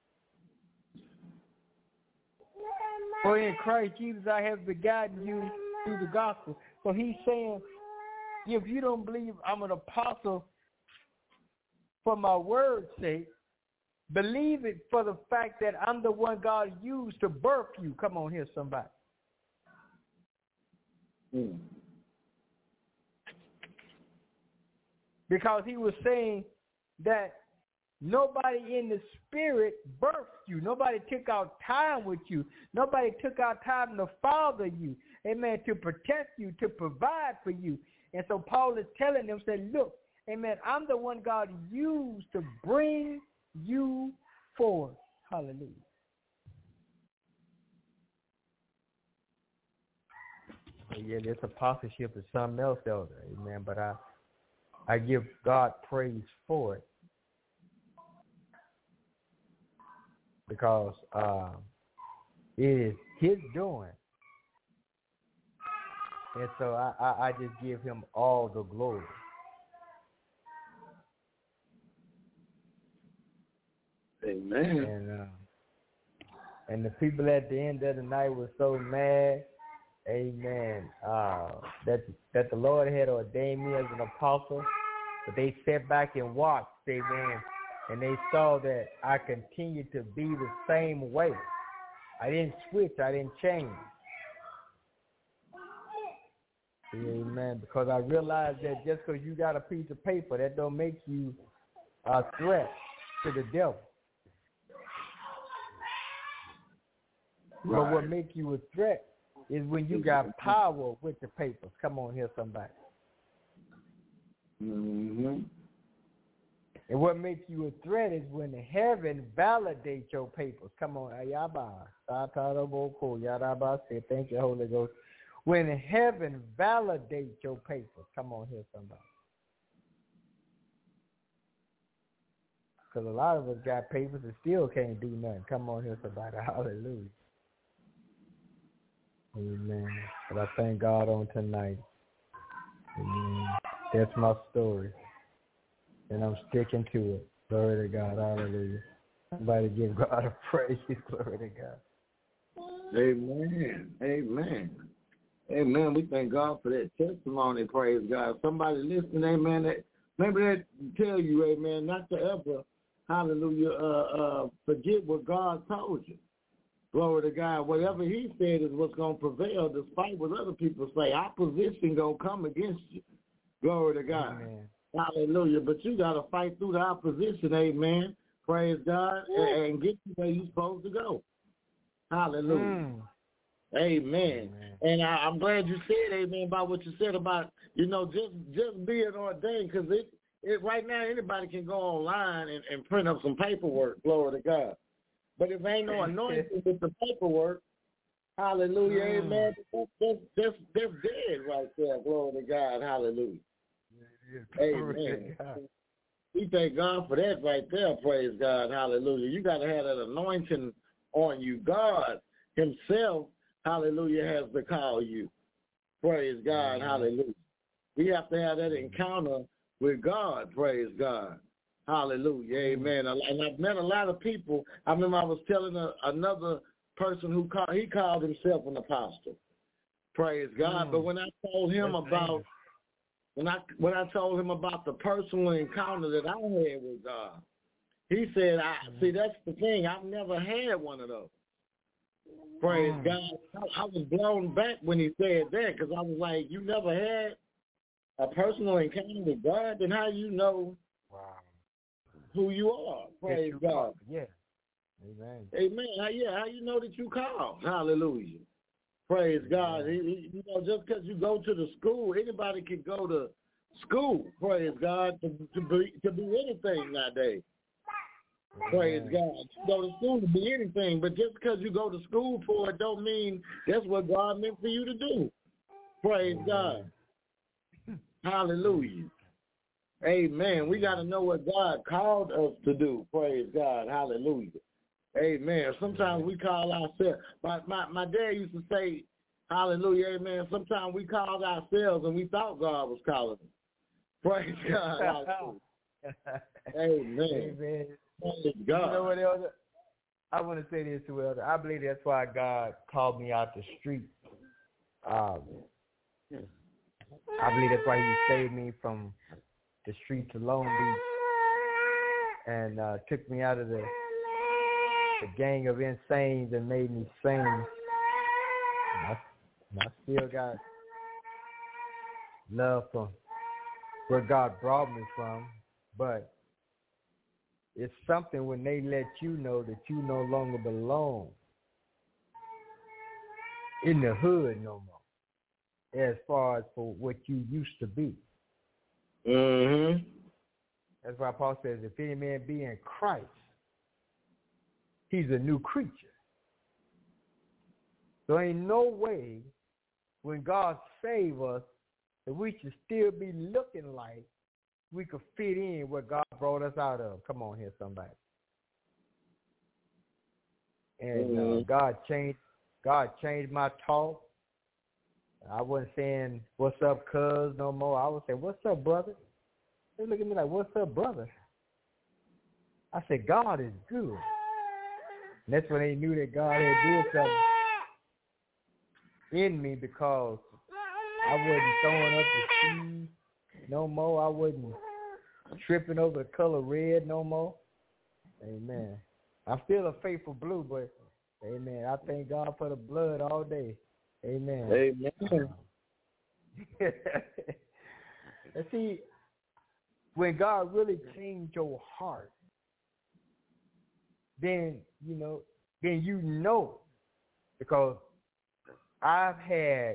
For in Christ Jesus I have begotten you through the gospel. So he's saying, if you don't believe I'm an apostle for my word's sake, believe it for the fact that I'm the one God used to birth you. Come on here, somebody. Because he was saying that nobody in the spirit birthed you. Nobody took out time with you. Nobody took out time to father you. Amen. To protect you, to provide for you. And so Paul is telling them, said, look, amen, I'm the one God used to bring you forth. Hallelujah. Yeah, this apostleship is something else, Elder. Amen. But I give God praise for it. Because it is his doing. And so I just give him all the glory. Amen. And the people at the end of the night were so mad, amen, that the Lord had ordained me as an apostle, but they sat back and watched, amen, and they saw that I continued to be the same way. I didn't switch. I didn't change. Amen. Because I realize that just because you got a piece of paper, that don't make you a threat to the devil. Right. But what makes you a threat is when you got power with the papers. Come on here, somebody. Mm-hmm. And what makes you a threat is when heaven validates your papers. Come on, Ayaba. Say, thank you, Holy Ghost. When heaven validates your papers. Come on here, somebody. Because a lot of us got papers and still can't do nothing. Come on here, somebody. Hallelujah. Amen. But I thank God on tonight. Amen. That's my story. And I'm sticking to it. Glory to God. Hallelujah. Somebody give God a praise. Glory to God. Amen. Amen. Amen. We thank God for that testimony. Praise God. Somebody listening, amen, that maybe that tell you, amen, not to ever, hallelujah, forget what God told you. Glory to God. Whatever he said is what's going to prevail despite what other people say. Opposition going to come against you. Glory to God. Amen. Hallelujah. But you got to fight through the opposition, amen. Praise God. And get to where you're supposed to go. Hallelujah. Amen. And I'm glad you said, amen, about what you said about, just being ordained, because it right now anybody can go online and print up some paperwork. Glory to God. But if ain't no anointing with the paperwork, hallelujah, amen, that's dead right there. Glory to God. Hallelujah. Amen. We thank God for that right there. Praise God. Hallelujah. You got to have that anointing on you. God himself, hallelujah, has to call you. Praise God. Hallelujah. We have to have that encounter with God. Praise God. Hallelujah. Amen. And I've met a lot of people. I remember I was telling another person who called himself an apostle. Praise God. But when I told him about when I told him about the personal encounter that I had with God, he said, see, that's the thing. I've never had one of those. Praise God. I was blown back when he said that, because I was like, you never had a personal encounter with God? Then how you know who you are? Praise God. Yeah. Amen. Amen. How you know that you called? Hallelujah. Praise God. Just because you go to the school, anybody can go to school. Praise God, to be anything nowadays. Praise God. You go to school to be anything, but just because you go to school for it don't mean that's what God meant for you to do. Praise God. Hallelujah. Amen. We got to know what God called us to do. Praise God. Hallelujah. Amen. Sometimes we call ourselves. My dad used to say, hallelujah, amen. Sometimes we called ourselves and we thought God was calling us. Praise God. Amen. Amen. Praise God. You know what, Elder? I want to say this to Elder. I believe that's why God called me out the street. I believe that's why he saved me from the streets of Long Beach and took me out of the gang of insanes and made me sing. And I still got love for where God brought me from, but it's something when they let you know that you no longer belong in the hood no more, as far as for what you used to be. Mm-hmm. That's why Paul says, if any man be in Christ, he's a new creature. So ain't no way when God save us that we should still be looking like we could fit in what God brought us out of. Come on here, somebody. And God changed my talk. I wasn't saying, what's up, cuz, no more. I was saying, what's up, brother? They look at me like, what's up, brother? I said, God is good. And that's when they knew that God had did something in me, because I wasn't throwing up the seed no more. I wasn't tripping over the color red no more. Amen. I'm still a faithful blue, but amen. I thank God for the blood all day. Amen. Amen. And see, when God really changed your heart, then you know, because I've had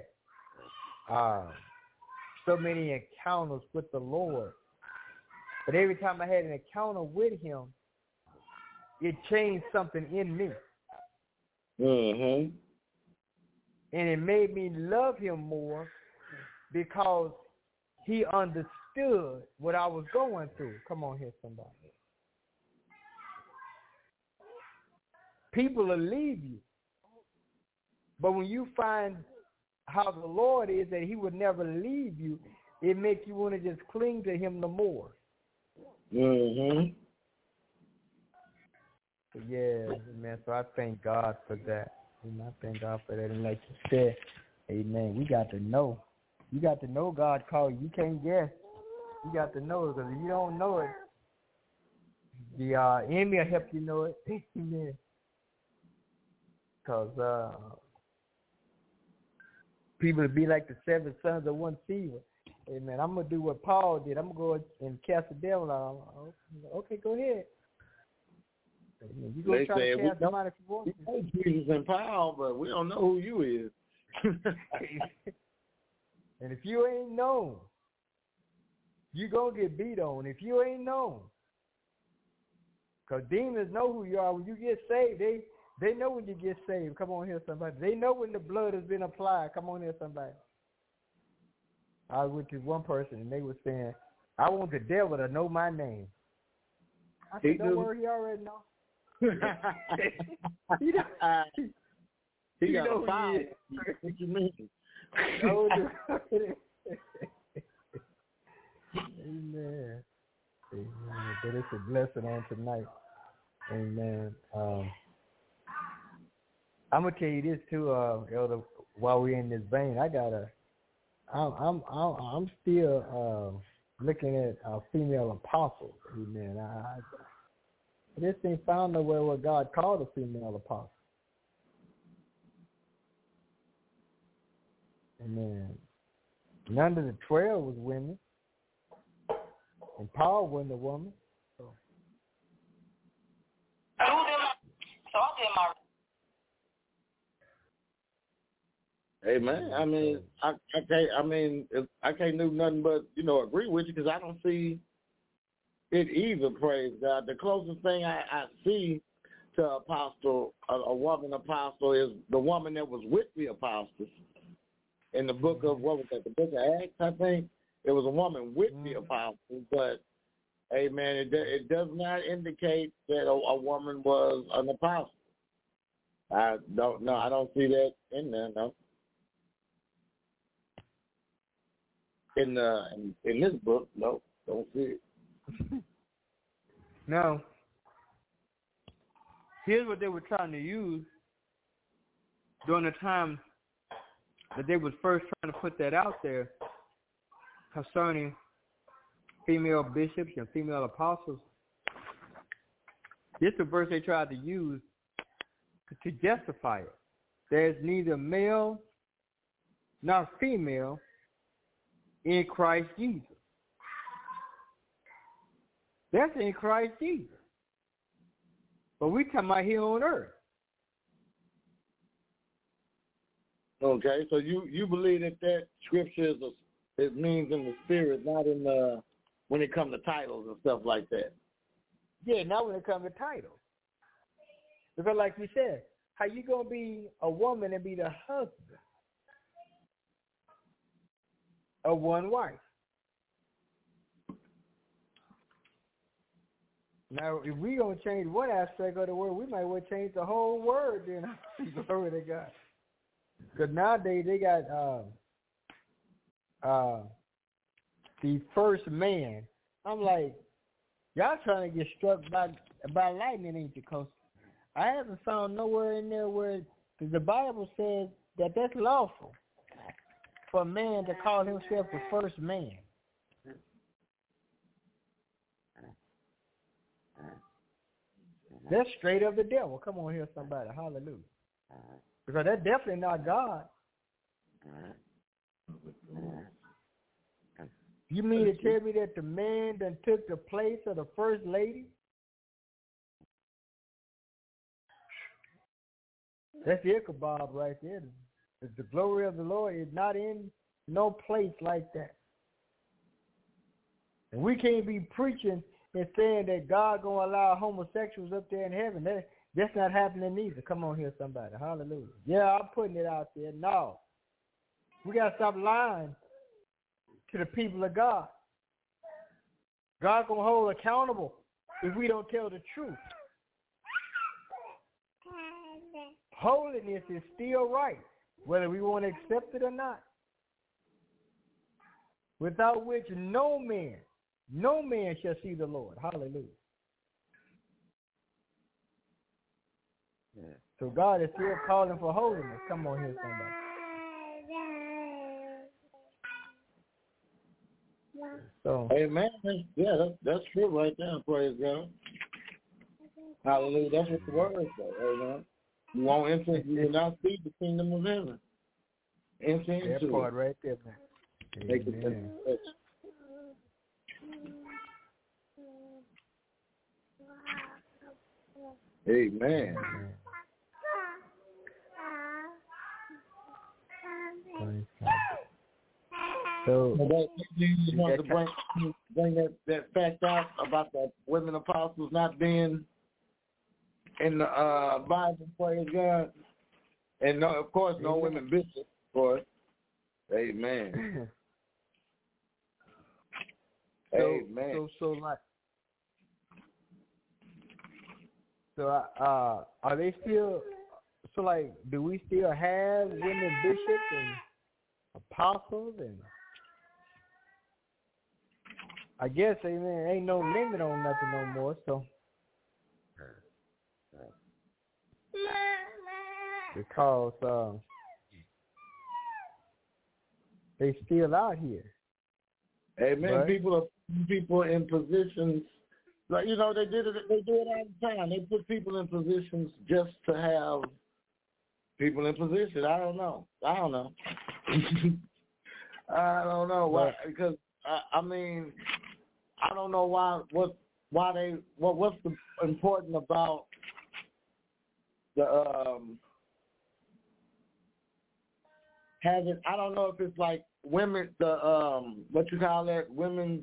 so many encounters with the Lord, but every time I had an encounter with Him, it changed something in me. Mm-hmm. And it made me love Him more because He understood what I was going through. Come on here, somebody. People will leave you. But when you find how the Lord is, that He would never leave you, it makes you want to just cling to Him the more. Mm-hmm. Yeah, amen. So I thank God for that. Amen. I thank God for that. And like you said, amen, we got to know. You got to know God called you. You can't guess. You got to know it, because if you don't know it, the enemy will help you know it. Amen. Because people will be like the 7 sons of one Sceva. Amen. I'm going to do what Paul did. I'm going to go and cast the devil out. Okay, go ahead. Amen. You go try to cast them out if you want to. We know Jesus and Paul, but we don't know who you is. And if you ain't known, you're going to get beat on. If you ain't known. Because demons know who you are. When you get saved, they know when you get saved. Come on here, somebody. They know when the blood has been applied. Come on here, somebody. I was with this one person, and they were saying, I want the devil to know my name. I said, don't worry, he already know. He got a file. What you mean? Amen. Amen. But it's a blessing on tonight. Amen. I'm gonna tell you this too, Elder. While we're in this vein, I'm still looking at female apostles. Amen. I just ain't found nowhere where God called a female apostle. Amen. None of the 12 was women, and Paul wasn't a woman. So Amen. I mean, I can't do nothing but agree with you, because I don't see it either. Praise God. The closest thing I see to apostle, a woman apostle, is the woman that was with the apostles in the book of, what was that? The book of Acts, I think. It was a woman with the apostles, but amen. It does not indicate that a woman was an apostle. I don't know. I don't see that in there. No. In this book, no, don't see it. Now, here's what they were trying to use during the time that they was first trying to put that out there concerning female bishops and female apostles. This is the verse they tried to use to justify it. There's neither male nor female in Christ Jesus. That's in Christ Jesus. But we talking about here on earth. Okay, so you believe that scripture it means in the spirit, not in the when it comes to titles and stuff like that. Yeah, not when it comes to titles. Because like you said, how you gonna be a woman and be the husband of one wife? Now, if we gonna change one aspect of the word, we might well change the whole word. Then glory to God. Because nowadays they got the first man. I'm like, y'all trying to get struck by lightning, ain't you? Because I haven't found nowhere in there where the Bible says that that's lawful for a man to call himself the first man. That's straight of the devil. Come on here, somebody. Hallelujah. Because that's definitely not God. You mean to tell me that the man done took the place of the first lady? That's Ichabod right there. The glory of the Lord is not in no place like that. And we can't be preaching and saying that God gonna allow homosexuals up there in heaven. That's not happening either. Come on here, somebody. Hallelujah. Yeah, I'm putting it out there. No. We gotta stop lying to the people of God. God gonna hold accountable if we don't tell the truth. Holiness is still right, whether we want to accept it or not. Without which no man shall see the Lord. Hallelujah. Yeah. So God is still calling for holiness. Come on here, somebody. So, amen. Yeah, that's true right there. Praise God. Hallelujah. That's what the word says. Amen. You won't enter. You will not see the kingdom of heaven. Enter into that part right there, man. Amen. Amen. So you just want to bring that fact out about the women apostles not being in the Bible, praise God. And no, of course, no women bishops, of course. Amen. Amen. So are they still? So like, do we still have women bishops and apostles and? I guess, amen, ain't no limit on nothing no more, so. Because they still out here. Amen. Right? People in positions, like, you know, they do it all the time. They put people in positions just to have people in position. I don't know. I don't know why, because I mean, I don't know what's the important about the having. I don't know if it's like women, what you call that, women's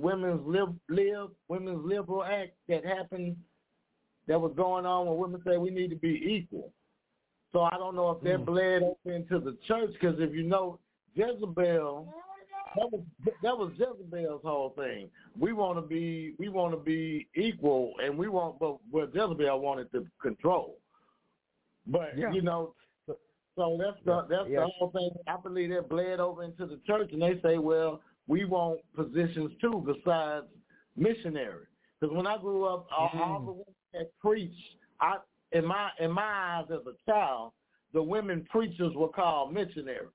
liberal act that happened, that was going on when women say we need to be equal. So I don't know if that bled over into the church, because if you know, Jezebel. That was Jezebel's whole thing. We want to be equal, and but Jezebel wanted to control. But you know, so that's the whole thing. I believe that bled over into the church, and they say, well, we want positions too besides missionary. Because when I grew up, all the women that preached, in my eyes as a child, the women preachers were called missionaries.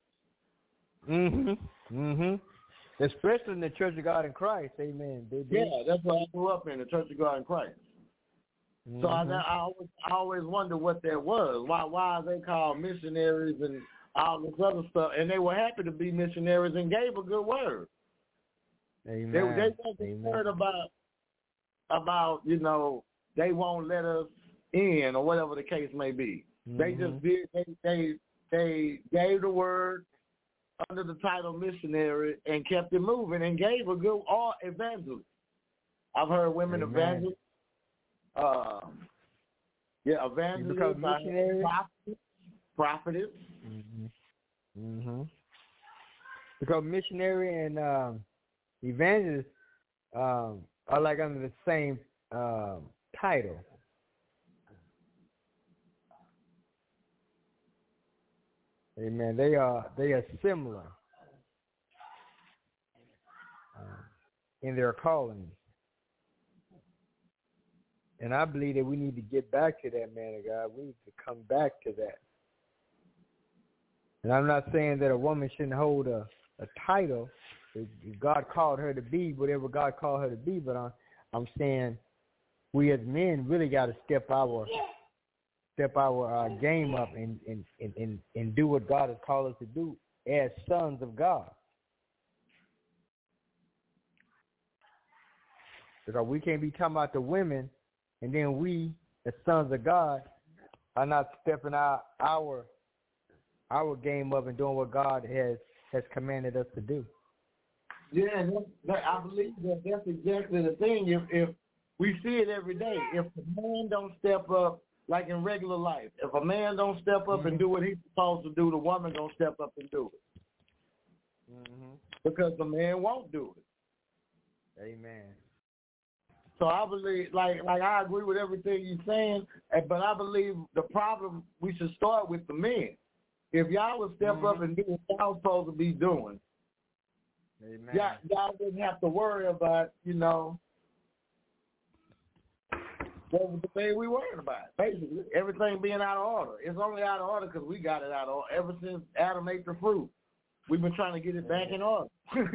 Especially in the Church of God in Christ, amen. Yeah, that's what I grew up in, the Church of God in Christ. So I always wonder what that was. Why are they called missionaries and all this other stuff? And they were happy to be missionaries and gave a good word. Amen. They wasn't worried about you know, they won't let us in or whatever the case may be. They just did. They gave the word under the title missionary and kept it moving and gave a good evangelist. I've heard women evangelists. Evangelists, missionaries, prophetess. Because missionary and evangelist are like under the same title. Amen. They are similar in their calling, and I believe that we need to get back to that, man of God. We need to come back to that. And I'm not saying that a woman shouldn't hold a title. God called her to be whatever God called her to be, but I'm saying we as men really got to step our game up and do what God has called us to do as sons of God. Because we can't be talking about the women, and then we, the sons of God, are not stepping out our game up and doing what God has commanded us to do. Yeah, I believe that's exactly the thing. If we see it every day, if a man don't step up, like in regular life, if a man don't step up and do what he's supposed to do, the woman gonna step up and do it. Because the man won't do it. Amen. So I believe, like I agree with everything you're saying, but I believe the problem, we should start with the men. If y'all would step up and do what y'all supposed to be doing, amen. Y'all didn't have to worry about, what was the thing we worried about. Basically, everything being out of order. It's only out of order because we got it out of order. Ever since Adam ate the fruit, we've been trying to get it back in order.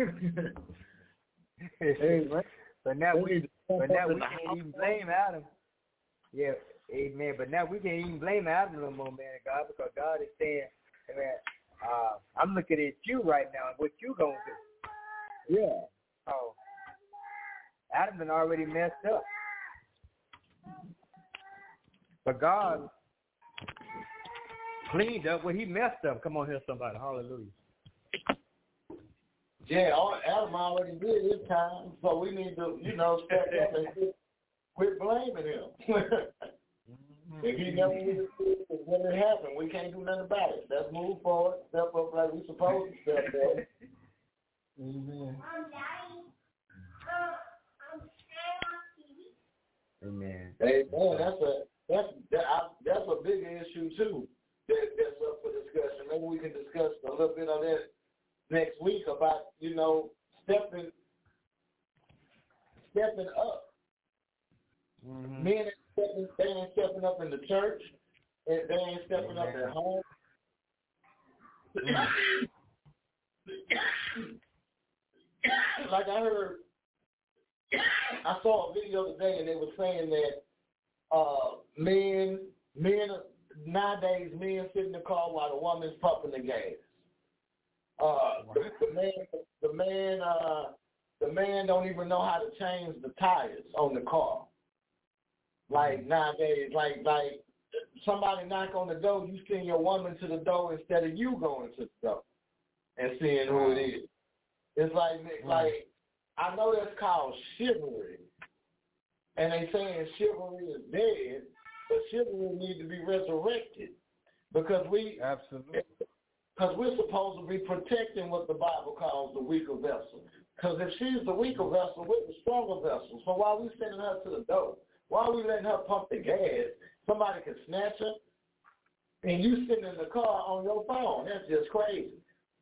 Hey, man. But now we can't even blame Adam. Yeah, amen. But now we can't even blame Adam no more, man, God, because God is saying, man, I'm looking at you right now and what you gonna do. Yeah. Oh, Adam had already messed up, but God cleaned up what he messed up. Come on here, somebody. Hallelujah. Yeah, Adam already did his time, so we need to, step up and quit blaming him. If he never would have did it, when it happened, we can't do nothing about it. Let's move forward, step up like we're supposed to step up. Amen. Amen. Amen. That's a big issue too. That's up for discussion. Maybe we can discuss a little bit on that next week about, stepping up. Men they ain't stepping up in the church, and they ain't stepping up at home. Like I saw a video today, and they were saying that men nowadays, men sit in the car while the woman's pumping the gas. The man don't even know how to change the tires on the car. Like nowadays, like somebody knock on the door, you send your woman to the door instead of you going to the door and seeing who it is. It's like I know that's called chivalry, and they saying chivalry is dead, but chivalry needs to be resurrected because Because we're supposed to be protecting what the Bible calls the weaker vessel. Because if she's the weaker vessel, we're the stronger vessel. So while we're sending her to the door, while we letting her pump the gas, somebody can snatch her, and you sitting in the car on your phone. That's just crazy.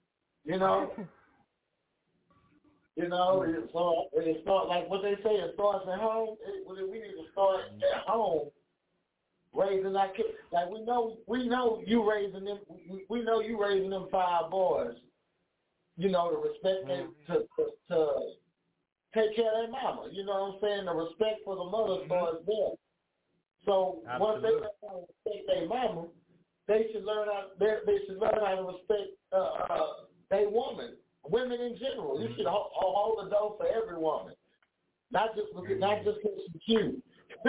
So it starts, like what they say, it starts at home. We need to start at home. Raising our kids, like we know you raising them. We know you raising them 5 boys. To respect them, to take care of their mama. You know what I'm saying? The respect for the mother starts there. So once they learn how to respect their mama, they should learn how to respect their woman, women in general. You should hold the door for every woman, not just because she's cute.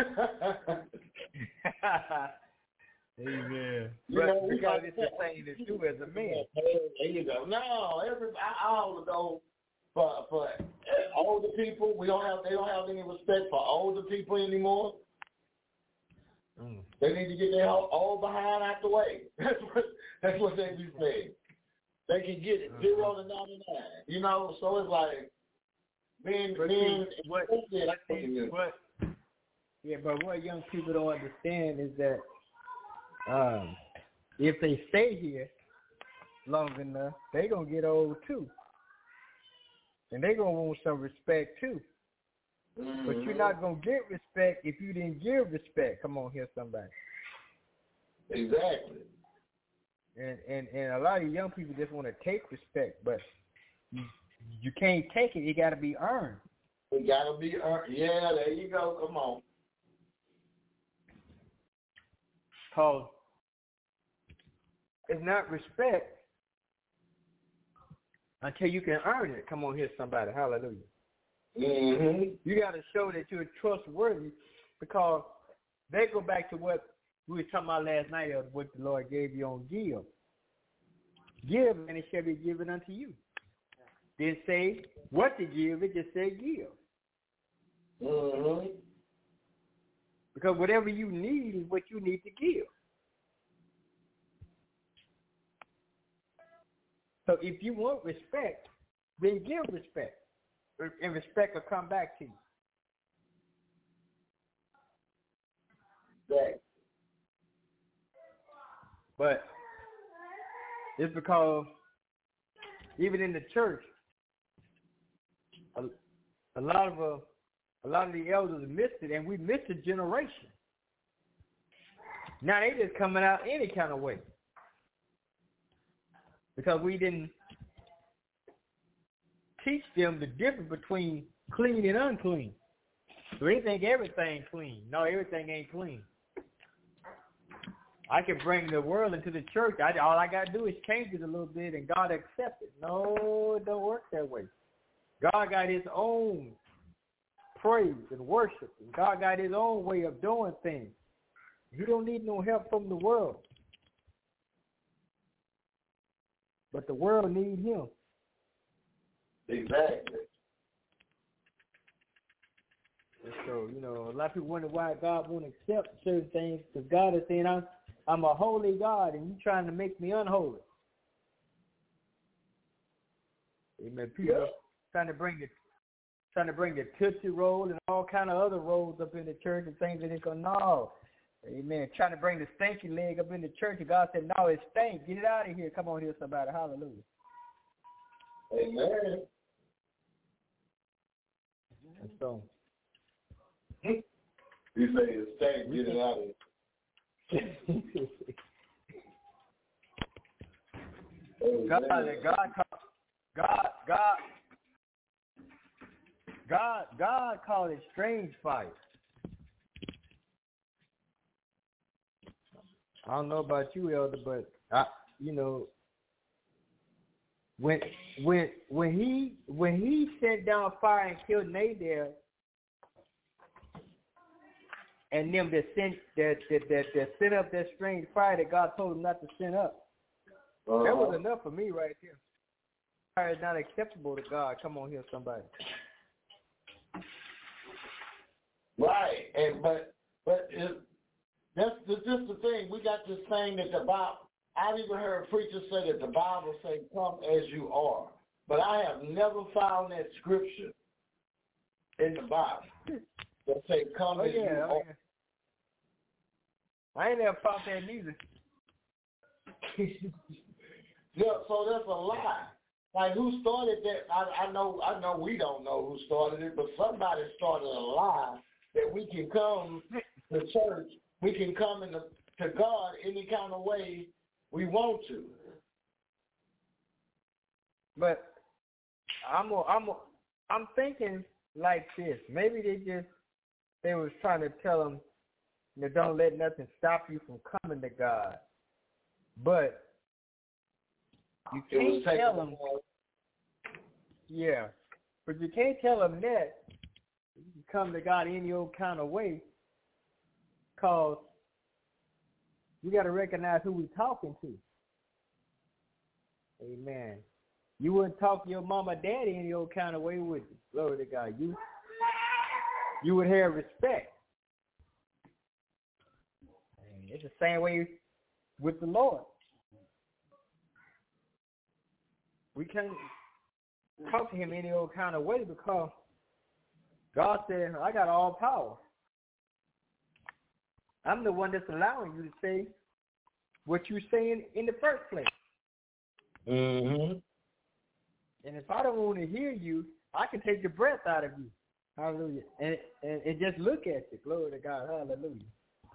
Amen. Because it's the same as you as a man. There you go. No, I hold the door for older people. They don't have any respect for older people anymore. They need to get their old behind out the way. That's what they be saying. They can get it 0 to 99. So it's like but what young people don't understand is that if they stay here long enough, they gonna get old too, and they gonna want some respect too. But you're not gonna get respect if you didn't give respect. Come on here, somebody. Exactly. And a lot of young people just want to take respect, but you can't take it. It got to be earned. It got to be earned. Yeah, there you go. Come on. Because it's not respect until you can earn it. Come on here, somebody. Hallelujah. Mm-hmm. You got to show that you're trustworthy, because they go back to what we were talking about last night of what the Lord gave you on give. Give, and it shall be given unto you. Didn't say what to give, it just said give. Mm-hmm. Because whatever you need is what you need to give. So if you want respect, then give respect. And respect will come back to you. Right. But it's because even in the church, a lot of the elders missed it, and we missed a generation. Now they just coming out any kind of way because we didn't teach them the difference between clean and unclean. So they think everything clean. No, everything ain't clean. I can bring the world into the church. All I got to do is change it a little bit, and God accepts it. No, it don't work that way. God got his own praise and worship. And God got his own way of doing things. He don't need no help from the world. But the world needs him. Exactly. And so, a lot of people wonder why God won't accept certain things, because God is saying, I'm a holy God, and you're trying to make me unholy. Amen. People trying to bring the Tootsie Roll and all kind of other rolls up in the church and things, and they go, no. Amen. Trying to bring the stinky leg up in the church, and God said, no, it stinks. Get it out of here. Come on here, somebody. Hallelujah. Amen. And so, you say it stinks. Get it out of here. God called it strange fire. I don't know about you, Elder, but when he sent down fire and killed Nadab, and them that sent up that strange fire that God told them not to send up. That was enough for me right there. Fire is not acceptable to God. Come on here, somebody. Right, but that's just the thing. We got this thing that the Bible. I've even heard preachers say that the Bible say, "Come as you are," but I have never found that scripture in the Bible that say, "Come as you are." Yeah. I ain't never found that neither. Yeah, so that's a lie. Like, who started that? I know we don't know who started it, but somebody started a lie that we can come to church, we can come to God any kind of way we want to. But I'm thinking like this. Maybe they was trying to tell them, don't let nothing stop you from coming to God. But you can't tell them. Yeah, but you can't tell them that you can come to God any old kind of way, because we got to recognize who we're talking to. Amen. You wouldn't talk to your mama, daddy any old kind of way, would you? Glory to God. You would have respect. And it's the same way with the Lord. We can't talk to him any old kind of way, because God said, I got all power. I'm the one that's allowing you to say what you're saying in the first place. Mm-hmm. And if I don't want to hear you, I can take the breath out of you. Hallelujah. And just look at you. Glory to God. Hallelujah.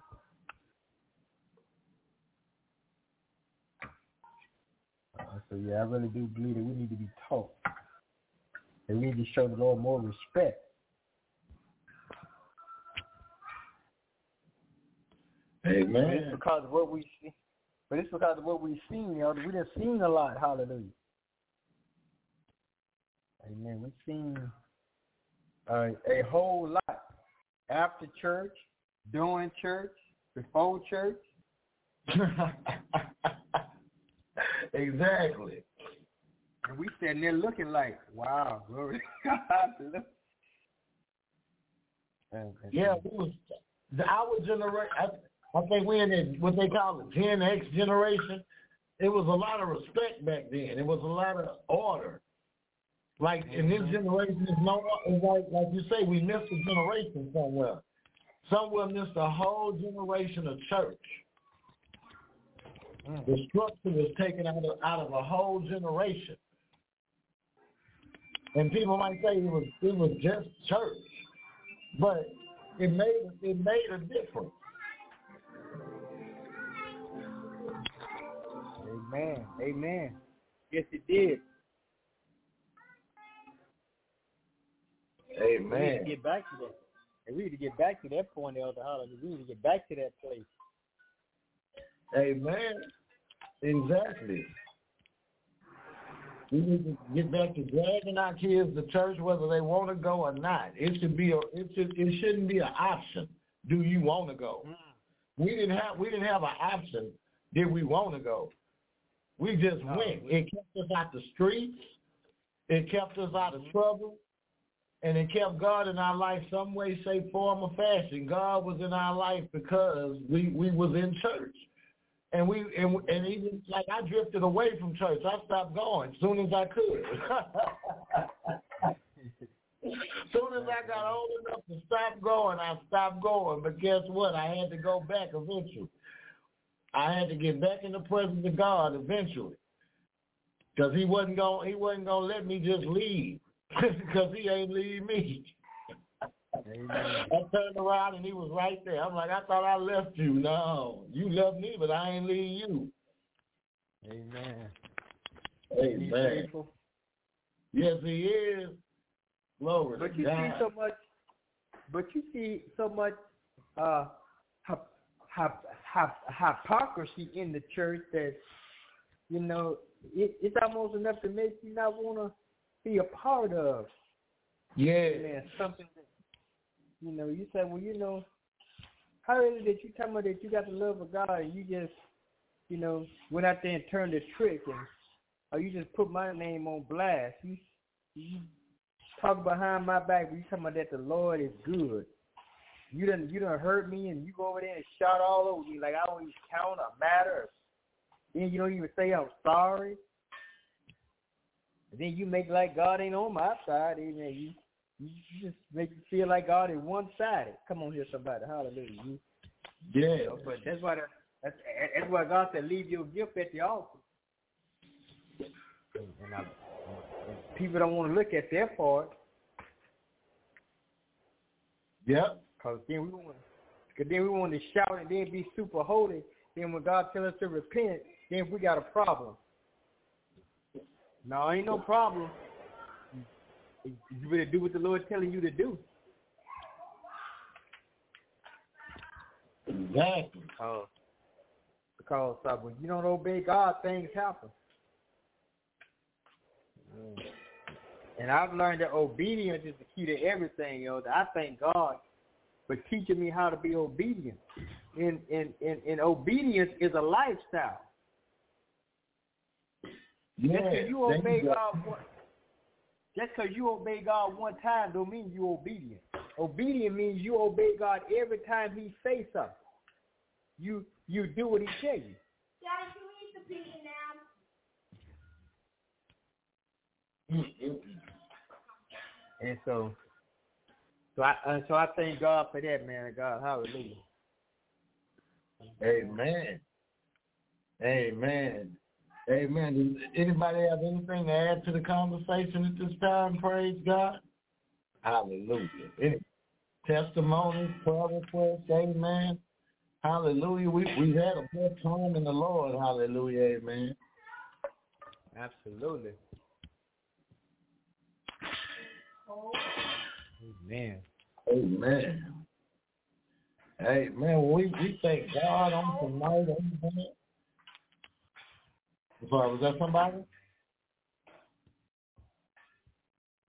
So, yeah, I really do believe that we need to be taught. And we need to show the Lord more respect. Amen. It's because of what we see. But it's because of what we've seen, we done seen a lot. Hallelujah. Amen. We've seen a whole lot after church, during church, before church. Exactly. And we sitting there looking like, wow, glory to God. Yeah, our generation, I think we're in what they call the Gen X generation. It was a lot of respect back then. It was a lot of order. Like in this generation, it's like you say, we missed a generation somewhere. Somewhere missed a whole generation of church. The structure was taken out of a whole generation. And people might say it was just church, but it made a difference. Amen. Amen. Yes, it did. Amen. We need to get back to that. And we need to get back to that point, Elder Holland. We need to get back to that place. Amen. Exactly. We need to get back to dragging our kids to church whether they want to go or not. It shouldn't be an option. Do you want to go? We didn't have an option. Did we want to go? We just went. It kept us out the streets. It kept us out of trouble. And it kept God in our life some way, shape, form, or fashion. God was in our life because we was in church. And even like I drifted away from church. I stopped going as soon as I could. As soon as I got old enough to stop going, I stopped going. But guess what? I had to go back eventually. I had to get back in the presence of God eventually. Because he wasn't gonna let me just leave. Because he ain't leave me. Amen. I turned around and he was right there. I'm like, I thought I left you. No, you left me, but I ain't leave you. Amen. Amen. Yes, he is. Glory But to God. you see so much hypocrisy in the church that, you know, it's almost enough to make you not want to be a part of. Yeah. And something that, you know, you say, well, you know, how is it that you tell me that you got the love of God and you just, you know, went out there and turned the trick or you just put my name on blast. You talk behind my back, but you talking about that the Lord is good. You done hurt me and you go over there and shout all over me like I don't even count or matter. Then you don't even say I'm sorry. And then you make like God ain't on my side. Amen. You just make you feel like God is one-sided. Come on here, somebody. Hallelujah. Yeah. You know, but that's why God said leave your gift at the altar. And people don't want to look at their part. Yep. Because then we want to shout and then be super holy. Then when God tells us to repent, then we got a problem. No, ain't no problem. You better do what the Lord's telling you to do. Exactly. Because when you don't obey God, things happen. And I've learned that obedience is the key to everything, yo. I thank God for teaching me how to be obedient. And obedience is a lifestyle. Yeah. Just because you obey God one time don't mean you obedient. Obedient means you obey God every time he says something. You do what he tells you. Daddy, can we eat the pizza now? And so I thank God for that, man. God, hallelujah. Amen. Amen. Amen. Does anybody have anything to add to the conversation at this time? Praise God. Hallelujah. Any testimonies, prayer requests? Amen. Hallelujah. We've had a good time in the Lord. Hallelujah. Amen. Absolutely. Amen. Amen. Amen. We thank God on tonight. Amen. Sorry, was that somebody?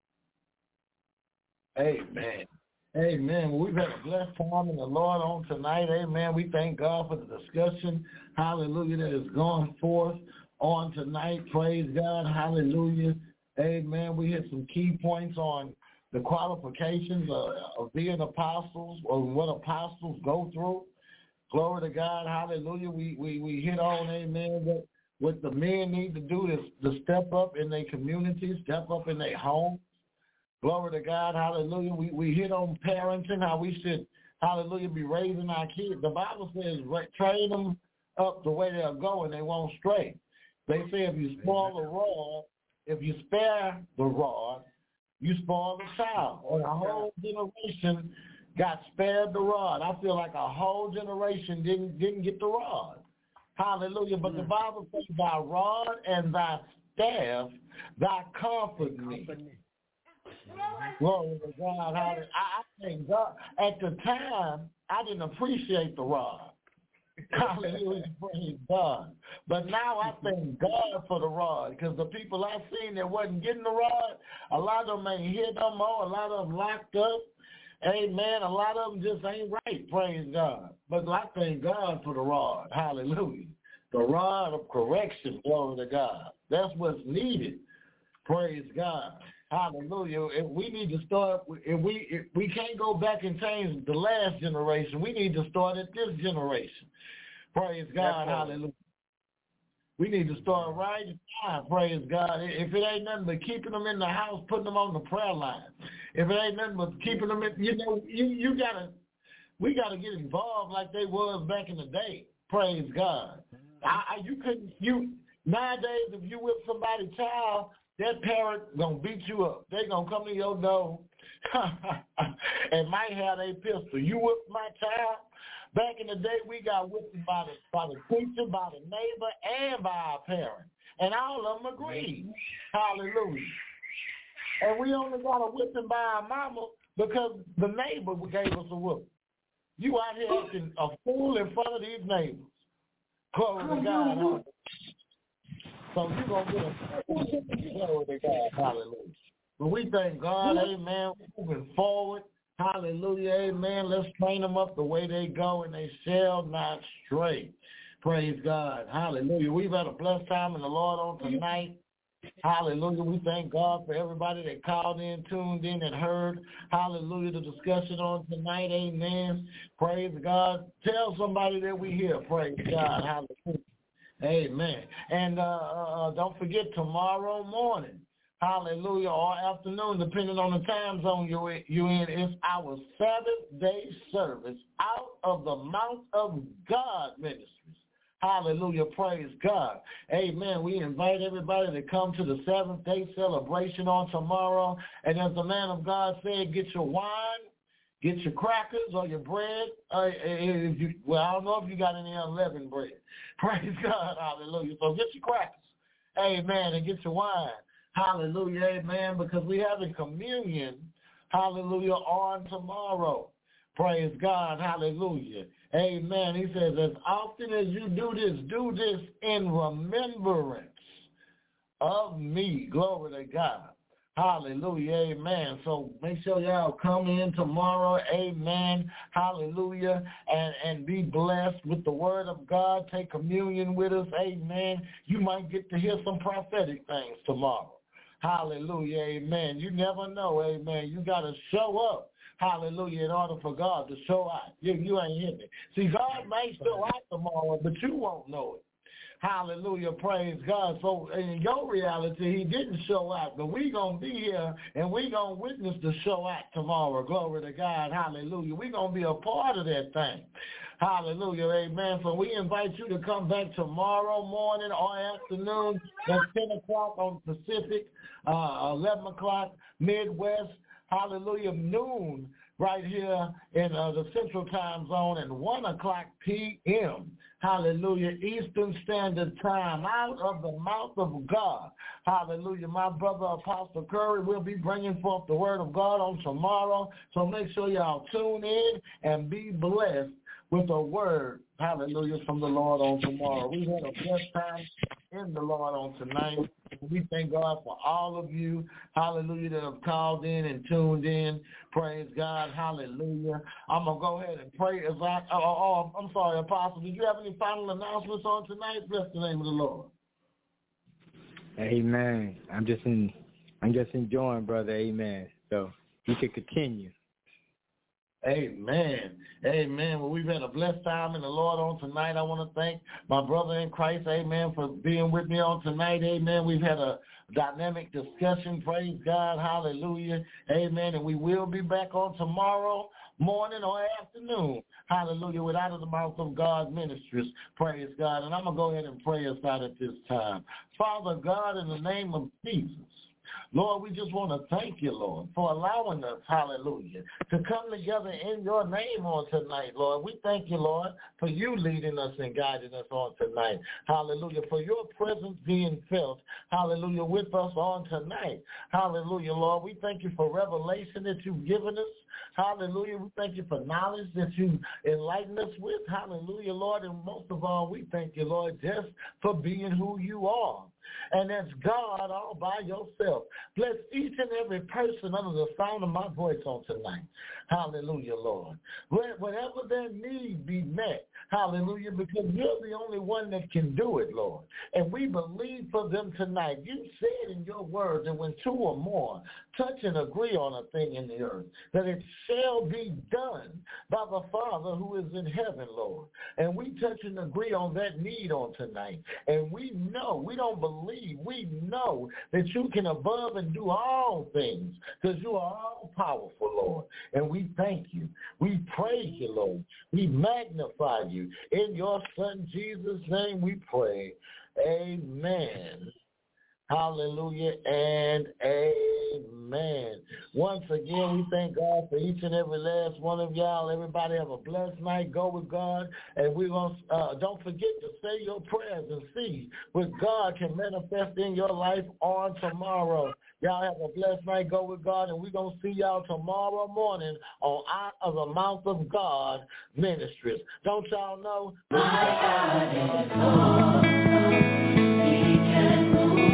Amen. Amen. Well, we've had a blessed time in the Lord on tonight. Amen. We thank God for the discussion, hallelujah, that is going forth on tonight. Praise God. Hallelujah. Amen. We hit some key points on the qualifications of being apostles, or what apostles go through. Glory to God. Hallelujah. We hit on, amen, what the men need to do to step up in their communities, step up in their homes. Glory to God. Hallelujah. We hit on parenting, how we should, hallelujah, be raising our kids. The Bible says train them up the way they'll go and they won't stray. They say if you spoil the rod, if you spare the rod, you spoil the child. And a whole generation got spared the rod. I feel like a whole generation didn't get the rod. Hallelujah. But the Bible says, thy rod and thy staff, thy comfort me. Glory to God. I thank God. At the time, I didn't appreciate the rod. Hallelujah. Praise God. But now I thank God for the rod, because the people I seen that wasn't getting the rod, a lot of them ain't here no more. A lot of them locked up. Amen. A lot of them just ain't right. Praise God. But I thank God for the rod. Hallelujah. The rod of correction. Glory to God. That's what's needed. Praise God. Hallelujah. If we need to start, if we can't go back and change the last generation, we need to start at this generation. Praise God. Hallelujah. We need to start right now. Praise God. If it ain't nothing but keeping them in the house, putting them on the prayer line. If it ain't nothing but keeping them in, we gotta get involved like they was back in the day. Praise God. Nowadays, if you whip somebody's child, that parent gonna beat you up. They gonna come to your door and might have a pistol. You whip my child. Back in the day, we got whipped by the preacher, by the neighbor, and by our parents, and all of them agreed. Hallelujah. And we only got a whipping by our mama because the neighbor gave us a whoop. You out here acting a fool in front of these neighbors. Glory to God. So you're going to get a glory to God. Hallelujah. But we thank God, amen, moving forward. Hallelujah, amen. Let's train them up the way they go, and they shall not stray. Praise God. Hallelujah. We've had a blessed time in the Lord on tonight. Hallelujah. We thank God for everybody that called in, tuned in, and heard. Hallelujah. The discussion on tonight. Amen. Praise God. Tell somebody that we here. Praise God. Hallelujah. Amen. And don't forget tomorrow morning. Hallelujah. Or afternoon, depending on the time zone you're in, it's our Sabbath-day service out of the Mount of God Ministries. Hallelujah. Praise God. Amen. We invite everybody to come to the seventh-day celebration on tomorrow. And as the man of God said, get your wine, get your crackers or your bread. I don't know if you got any unleavened bread. Praise God. Hallelujah. So get your crackers. Amen. And get your wine. Hallelujah. Amen. Because we having communion. Hallelujah. On tomorrow. Praise God. Hallelujah. Amen. He says, as often as you do this in remembrance of me. Glory to God. Hallelujah. Amen. So make sure y'all come in tomorrow. Amen. Hallelujah. And be blessed with the word of God. Take communion with us. Amen. You might get to hear some prophetic things tomorrow. Hallelujah. Amen. You never know. Amen. You got to show up. Hallelujah, in order for God to show out. You ain't hear me. See, God may show out tomorrow, but you won't know it. Hallelujah, praise God. So in your reality, he didn't show out, but we going to be here and we going to witness the show out tomorrow. Glory to God. Hallelujah. we going to be a part of that thing. Hallelujah, amen. So we invite you to come back tomorrow morning or afternoon. That's 10 o'clock on Pacific, 11 o'clock Midwest. Hallelujah, noon right here in the Central Time Zone, and 1 o'clock p.m. Hallelujah, Eastern Standard Time, out of the mouth of God. Hallelujah, my brother Apostle Curry will be bringing forth the word of God on tomorrow, so make sure y'all tune in and be blessed with a word, hallelujah, from the Lord on tomorrow. We had a blessed time in the Lord on tonight. We thank God for all of you, hallelujah, that have called in and tuned in. Praise God, hallelujah. I'm going to go ahead and pray. I'm sorry, Apostle, did you have any final announcements on tonight? Bless the name of the Lord. Amen. I'm just enjoying, brother. Amen. So you can continue. Amen. Amen. Well, we've had a blessed time in the Lord on tonight. I want to thank my brother in Christ, amen, for being with me on tonight. Amen. We've had a dynamic discussion. Praise God. Hallelujah. Amen. And we will be back on tomorrow morning or afternoon. Hallelujah. With Out of the Mouth of God Ministries. Praise God. And I'm going to go ahead and pray us out at this time. Father God, in the name of Jesus, Lord, we just want to thank you, Lord, for allowing us, hallelujah, to come together in your name on tonight, Lord. We thank you, Lord, for you leading us and guiding us on tonight. Hallelujah. For your presence being felt, hallelujah, with us on tonight. Hallelujah, Lord. We thank you for revelation that you've given us. Hallelujah. We thank you for knowledge that you enlighten us with. Hallelujah, Lord. And most of all, we thank you, Lord, just for being who you are. And that's God all by yourself. Bless each and every person under the sound of my voice on tonight. Hallelujah, Lord. Let whatever their need be met. Hallelujah, because you're the only one that can do it, Lord. And we believe for them tonight. You said in your word that when two or more touch and agree on a thing in the earth, that it shall be done by the Father who is in heaven, Lord. And we touch and agree on that need on tonight. And we know, we don't believe, we know that you can above and do all things because you are all powerful, Lord. And we thank you. We praise you, Lord. We magnify you. In your Son Jesus' name we pray. Amen. Hallelujah and amen. Once again, we thank God for each and every last one of y'all. Everybody have a blessed night. Go with God. And we're going to, don't forget to say your prayers and see what God can manifest in your life on tomorrow. Y'all have a blessed night. Go with God. And we're going to see y'all tomorrow morning on Out of the Mouth of God Ministries. Don't y'all know? My God is awesome. He can move.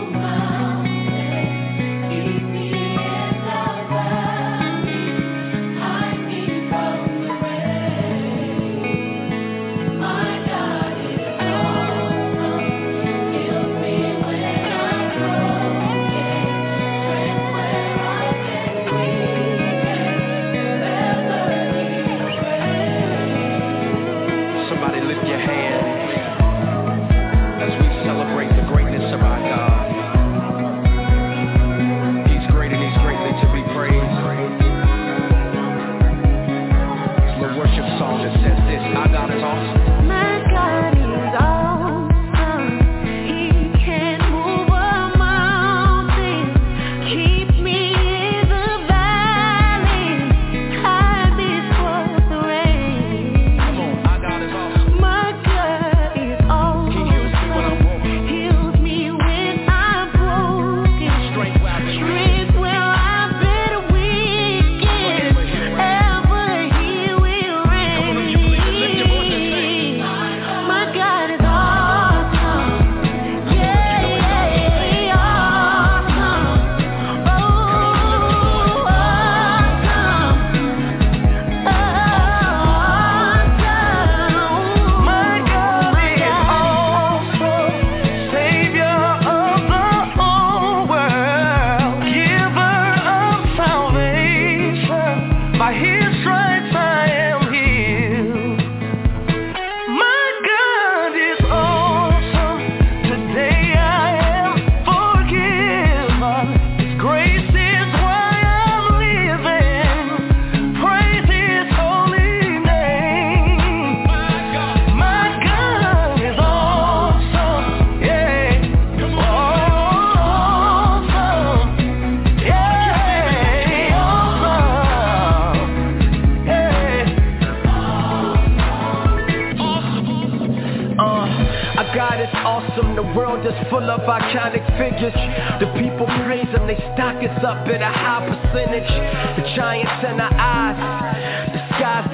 awesome. The world is full of iconic figures. The people praise him, they stock us up at a high percentage. The giants in our eyes, the sky's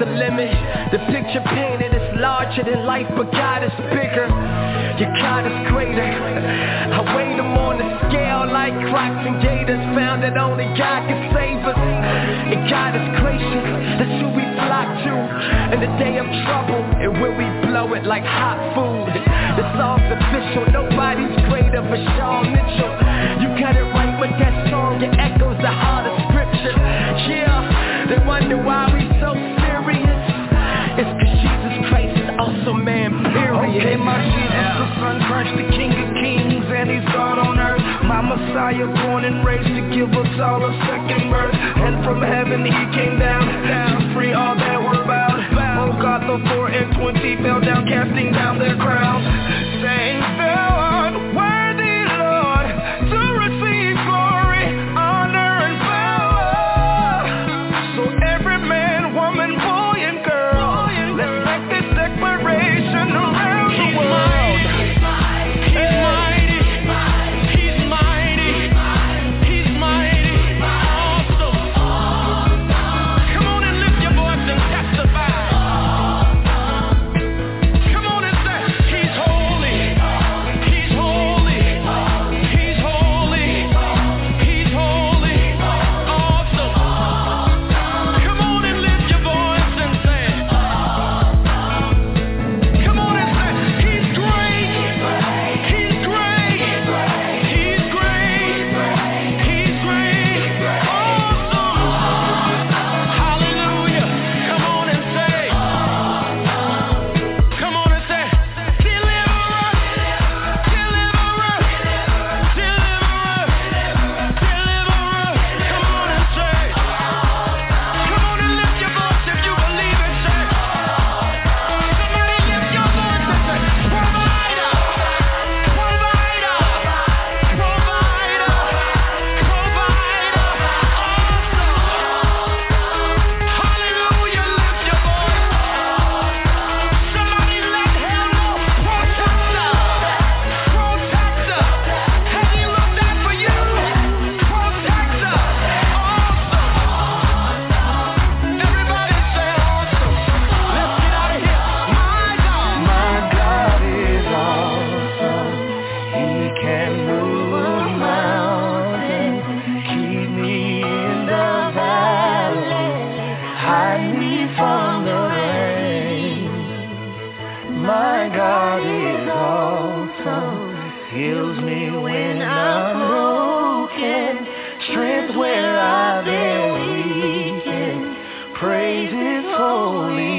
the limit. The picture painted is larger than life, but God is bigger. Your God is greater. I weighed him on the scale like Crocs and Gators. Found that only God can save us. And God is gracious, that's who we flock to. In the day of trouble, and when we blow it like hot food. The song's official, nobody's greater but Sean Mitchell. You got it right with that song, it echoes the heart of scripture. Yeah, they wonder why we so serious. It's cause Jesus Christ is also man, period. Okay, my Jesus, the Son Christ, the King of Kings, and he's God on earth. My Messiah, born and raised to give us all a second birth. And from heaven he came down to free all that were bound. Oh God, the 4 and 20 fell down, casting down their crowns, saying, thou art worthy, Lord, to receive glory, honor, and power. So every man, woman, boy, and girl, let's make this declaration around the world. He's mighty, he's mighty, he's mighty, awesome. Come on and lift your voice and testify. Come on and say, he's holy, he's holy, he's holy, he's holy, awesome. Come on and lift your voice and say, come on and say, he's great, he's great, he's great, he's great, awesome. Hallelujah. Come on and say, come on and say, deliverer, deliverer, deliverer, deliverer. Come on and say, come on and lift your voice if you believe it. Say, somebody lift your voice and say, provider, provider, provider, provider, awesome. Hallelujah, lift your voice. Somebody let him know, protector, protector. Have he looked out for you? Protector, awesome. Everybody say awesome. Let's get out of here. My God is awesome. He can move mountains, keep me in the valley, hide me from the rain. My God is awesome, heals me when I'm broken, strength where I've been weakened, praise His holy